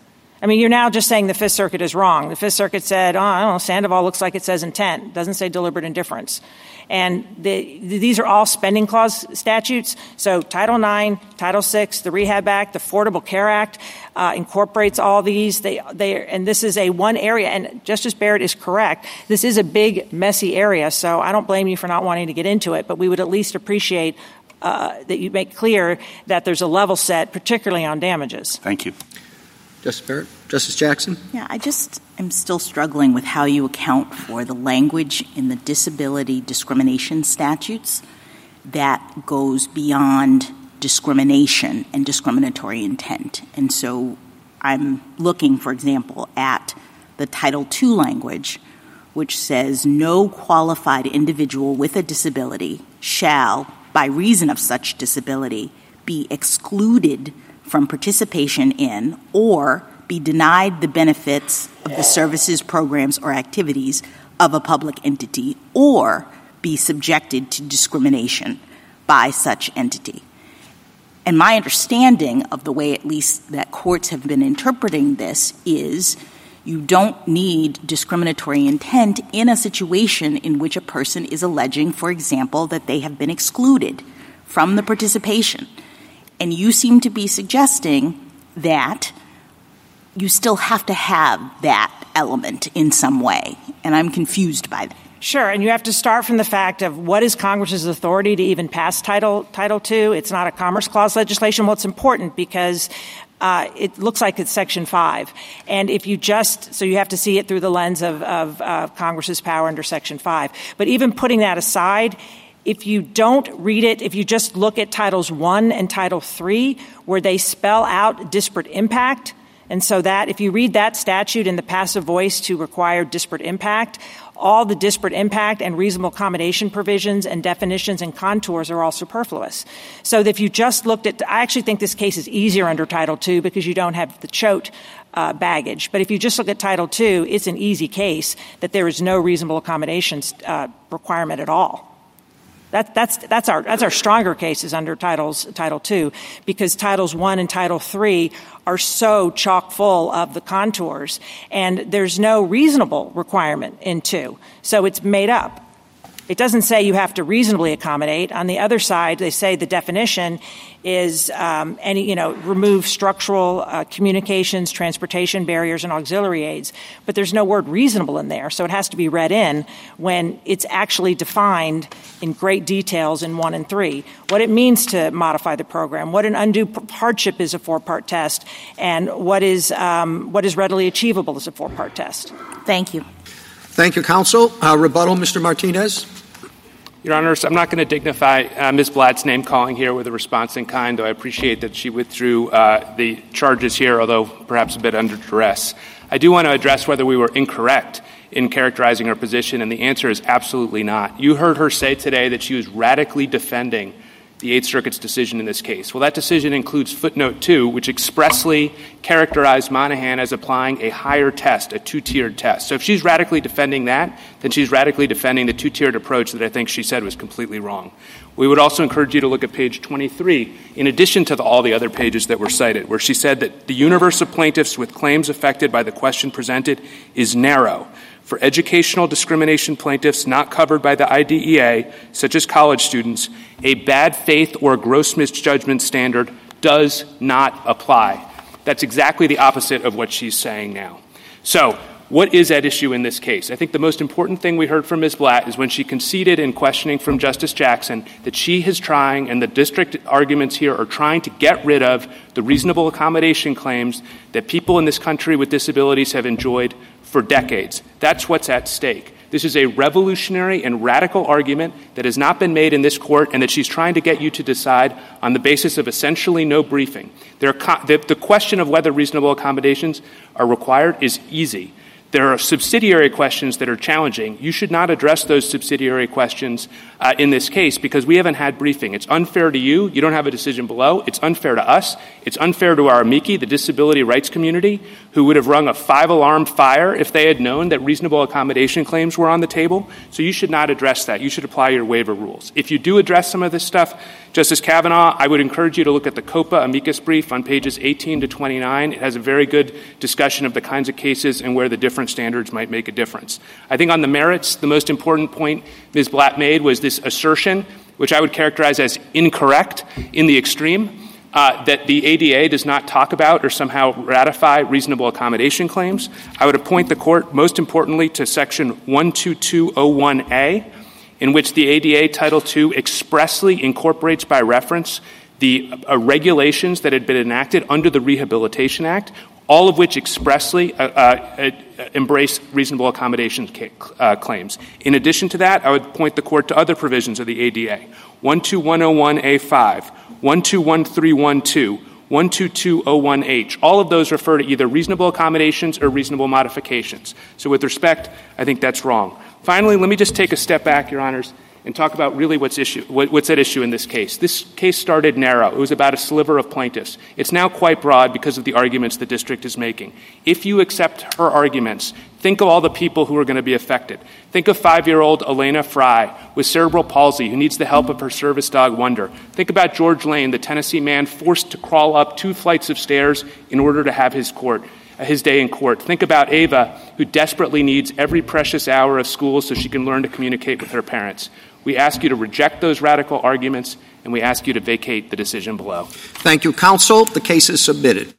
I mean, you're now just saying the Fifth Circuit is wrong. The Fifth Circuit said, I don't know, Sandoval looks like it says intent. It doesn't say deliberate indifference. And these are all spending clause statutes. So Title IX, Title VI, the Rehab Act, the Affordable Care Act incorporates all these. And this is one area. And Justice Barrett is correct. This is a big, messy area. So I don't blame you for not wanting to get into it. But we would at least appreciate that you make clear that there's a level set, particularly on damages. Thank you. Justice Barrett? Justice Jackson? Yeah, I just am still struggling with how you account for the language in the disability discrimination statutes that goes beyond discrimination and discriminatory intent. And so I'm looking, for example, at the Title II language, which says no qualified individual with a disability shall, by reason of such disability, be excluded from participation in or be denied the benefits of the services, programs, or activities of a public entity or be subjected to discrimination by such entity. And my understanding of the way at least that courts have been interpreting this is you don't need discriminatory intent in a situation in which a person is alleging, for example, that they have been excluded from the participation. And you seem to be suggesting that you still have to have that element in some way. And I'm confused by that. Sure, and you have to start from the fact of what is Congress's authority to even pass Title II. It's not a Commerce Clause legislation. Well, it's important because it looks like it's Section 5. And if you so you have to see it through the lens of Congress's power under Section 5. But even putting that aside, if you don't read it, if you just look at Titles I and Title III, where they spell out disparate impact, and so that if you read that statute in the passive voice to require disparate impact, all the disparate impact and reasonable accommodation provisions and definitions and contours are all superfluous. So if you just looked at, I actually think this case is easier under Title II because you don't have the Choate baggage. But if you just look at Title II, it's an easy case that there is no reasonable accommodations requirement at all. That's our stronger cases under Title II because Titles I and Title III are so chock full of the contours, and there's no reasonable requirement in II. So it's made up. It doesn't say you have to reasonably accommodate. On the other side, they say the definition is remove structural communications, transportation barriers, and auxiliary aids. But there's no word reasonable in there, so it has to be read in when it's actually defined in great details in 1 and 3. What it means to modify the program, what an undue hardship is a 4-part test, and what is readily achievable as a 4-part test. Thank you. Thank you, counsel. Rebuttal, Mr. Martinez. Your Honors, I'm not going to dignify Ms. Blatt's name-calling here with a response in kind, though I appreciate that she withdrew the charges here, although perhaps a bit under duress. I do want to address whether we were incorrect in characterizing her position, and the answer is absolutely not. You heard her say today that she was radically defending the Eighth Circuit's decision in this case. Well, that decision includes footnote 2, which expressly characterized Monahan as applying a higher test, a 2-tiered test. So if she's radically defending that, then she's radically defending the 2-tiered approach that I think she said was completely wrong. We would also encourage you to look at page 23, in addition to all the other pages that were cited, where she said that the universe of plaintiffs with claims affected by the question presented is narrow. For educational discrimination plaintiffs not covered by the IDEA, such as college students, a bad faith or gross misjudgment standard does not apply. That's exactly the opposite of what she's saying now. So what is at issue in this case? I think the most important thing we heard from Ms. Blatt is when she conceded in questioning from Justice Jackson that she is trying, and the district arguments here are trying to get rid of the reasonable accommodation claims that people in this country with disabilities have enjoyed for decades. That's what's at stake. This is a revolutionary and radical argument that has not been made in this court and that she's trying to get you to decide on the basis of essentially no briefing. The question of whether reasonable accommodations are required is easy. There are subsidiary questions that are challenging. You should not address those subsidiary questions in this case because we haven't had briefing. It's unfair to you. You don't have a decision below. It's unfair to us. It's unfair to our amici, the disability rights community, who would have rung a 5-alarm fire if they had known that reasonable accommodation claims were on the table. So you should not address that. You should apply your waiver rules. If you do address some of this stuff, Justice Kavanaugh, I would encourage you to look at the COPA amicus brief on pages 18 to 29. It has a very good discussion of the kinds of cases and where the different standards might make a difference. I think on the merits, the most important point Ms. Blatt made was this assertion, which I would characterize as incorrect in the extreme, that the ADA does not talk about or somehow ratify reasonable accommodation claims. I would appoint the court, most importantly, to Section 12201A, in which the ADA Title II expressly incorporates by reference the regulations that had been enacted under the Rehabilitation Act, all of which expressly embrace reasonable accommodation claims. In addition to that, I would point the court to other provisions of the ADA, 12101A5, 121312, 12201H. All of those refer to either reasonable accommodations or reasonable modifications. So with respect, I think that's wrong. Finally, let me just take a step back, Your Honors, and talk about really what's at issue in this case. This case started narrow. It was about a sliver of plaintiffs. It's now quite broad because of the arguments the district is making. If you accept her arguments, think of all the people who are going to be affected. Think of 5-year-old Elena Fry with cerebral palsy who needs the help of her service dog, Wonder. Think about George Lane, the Tennessee man forced to crawl up 2 flights of stairs in order to have his day in court. Think about Ava, who desperately needs every precious hour of school so she can learn to communicate with her parents. We ask you to reject those radical arguments, and we ask you to vacate the decision below. Thank you, counsel. The case is submitted.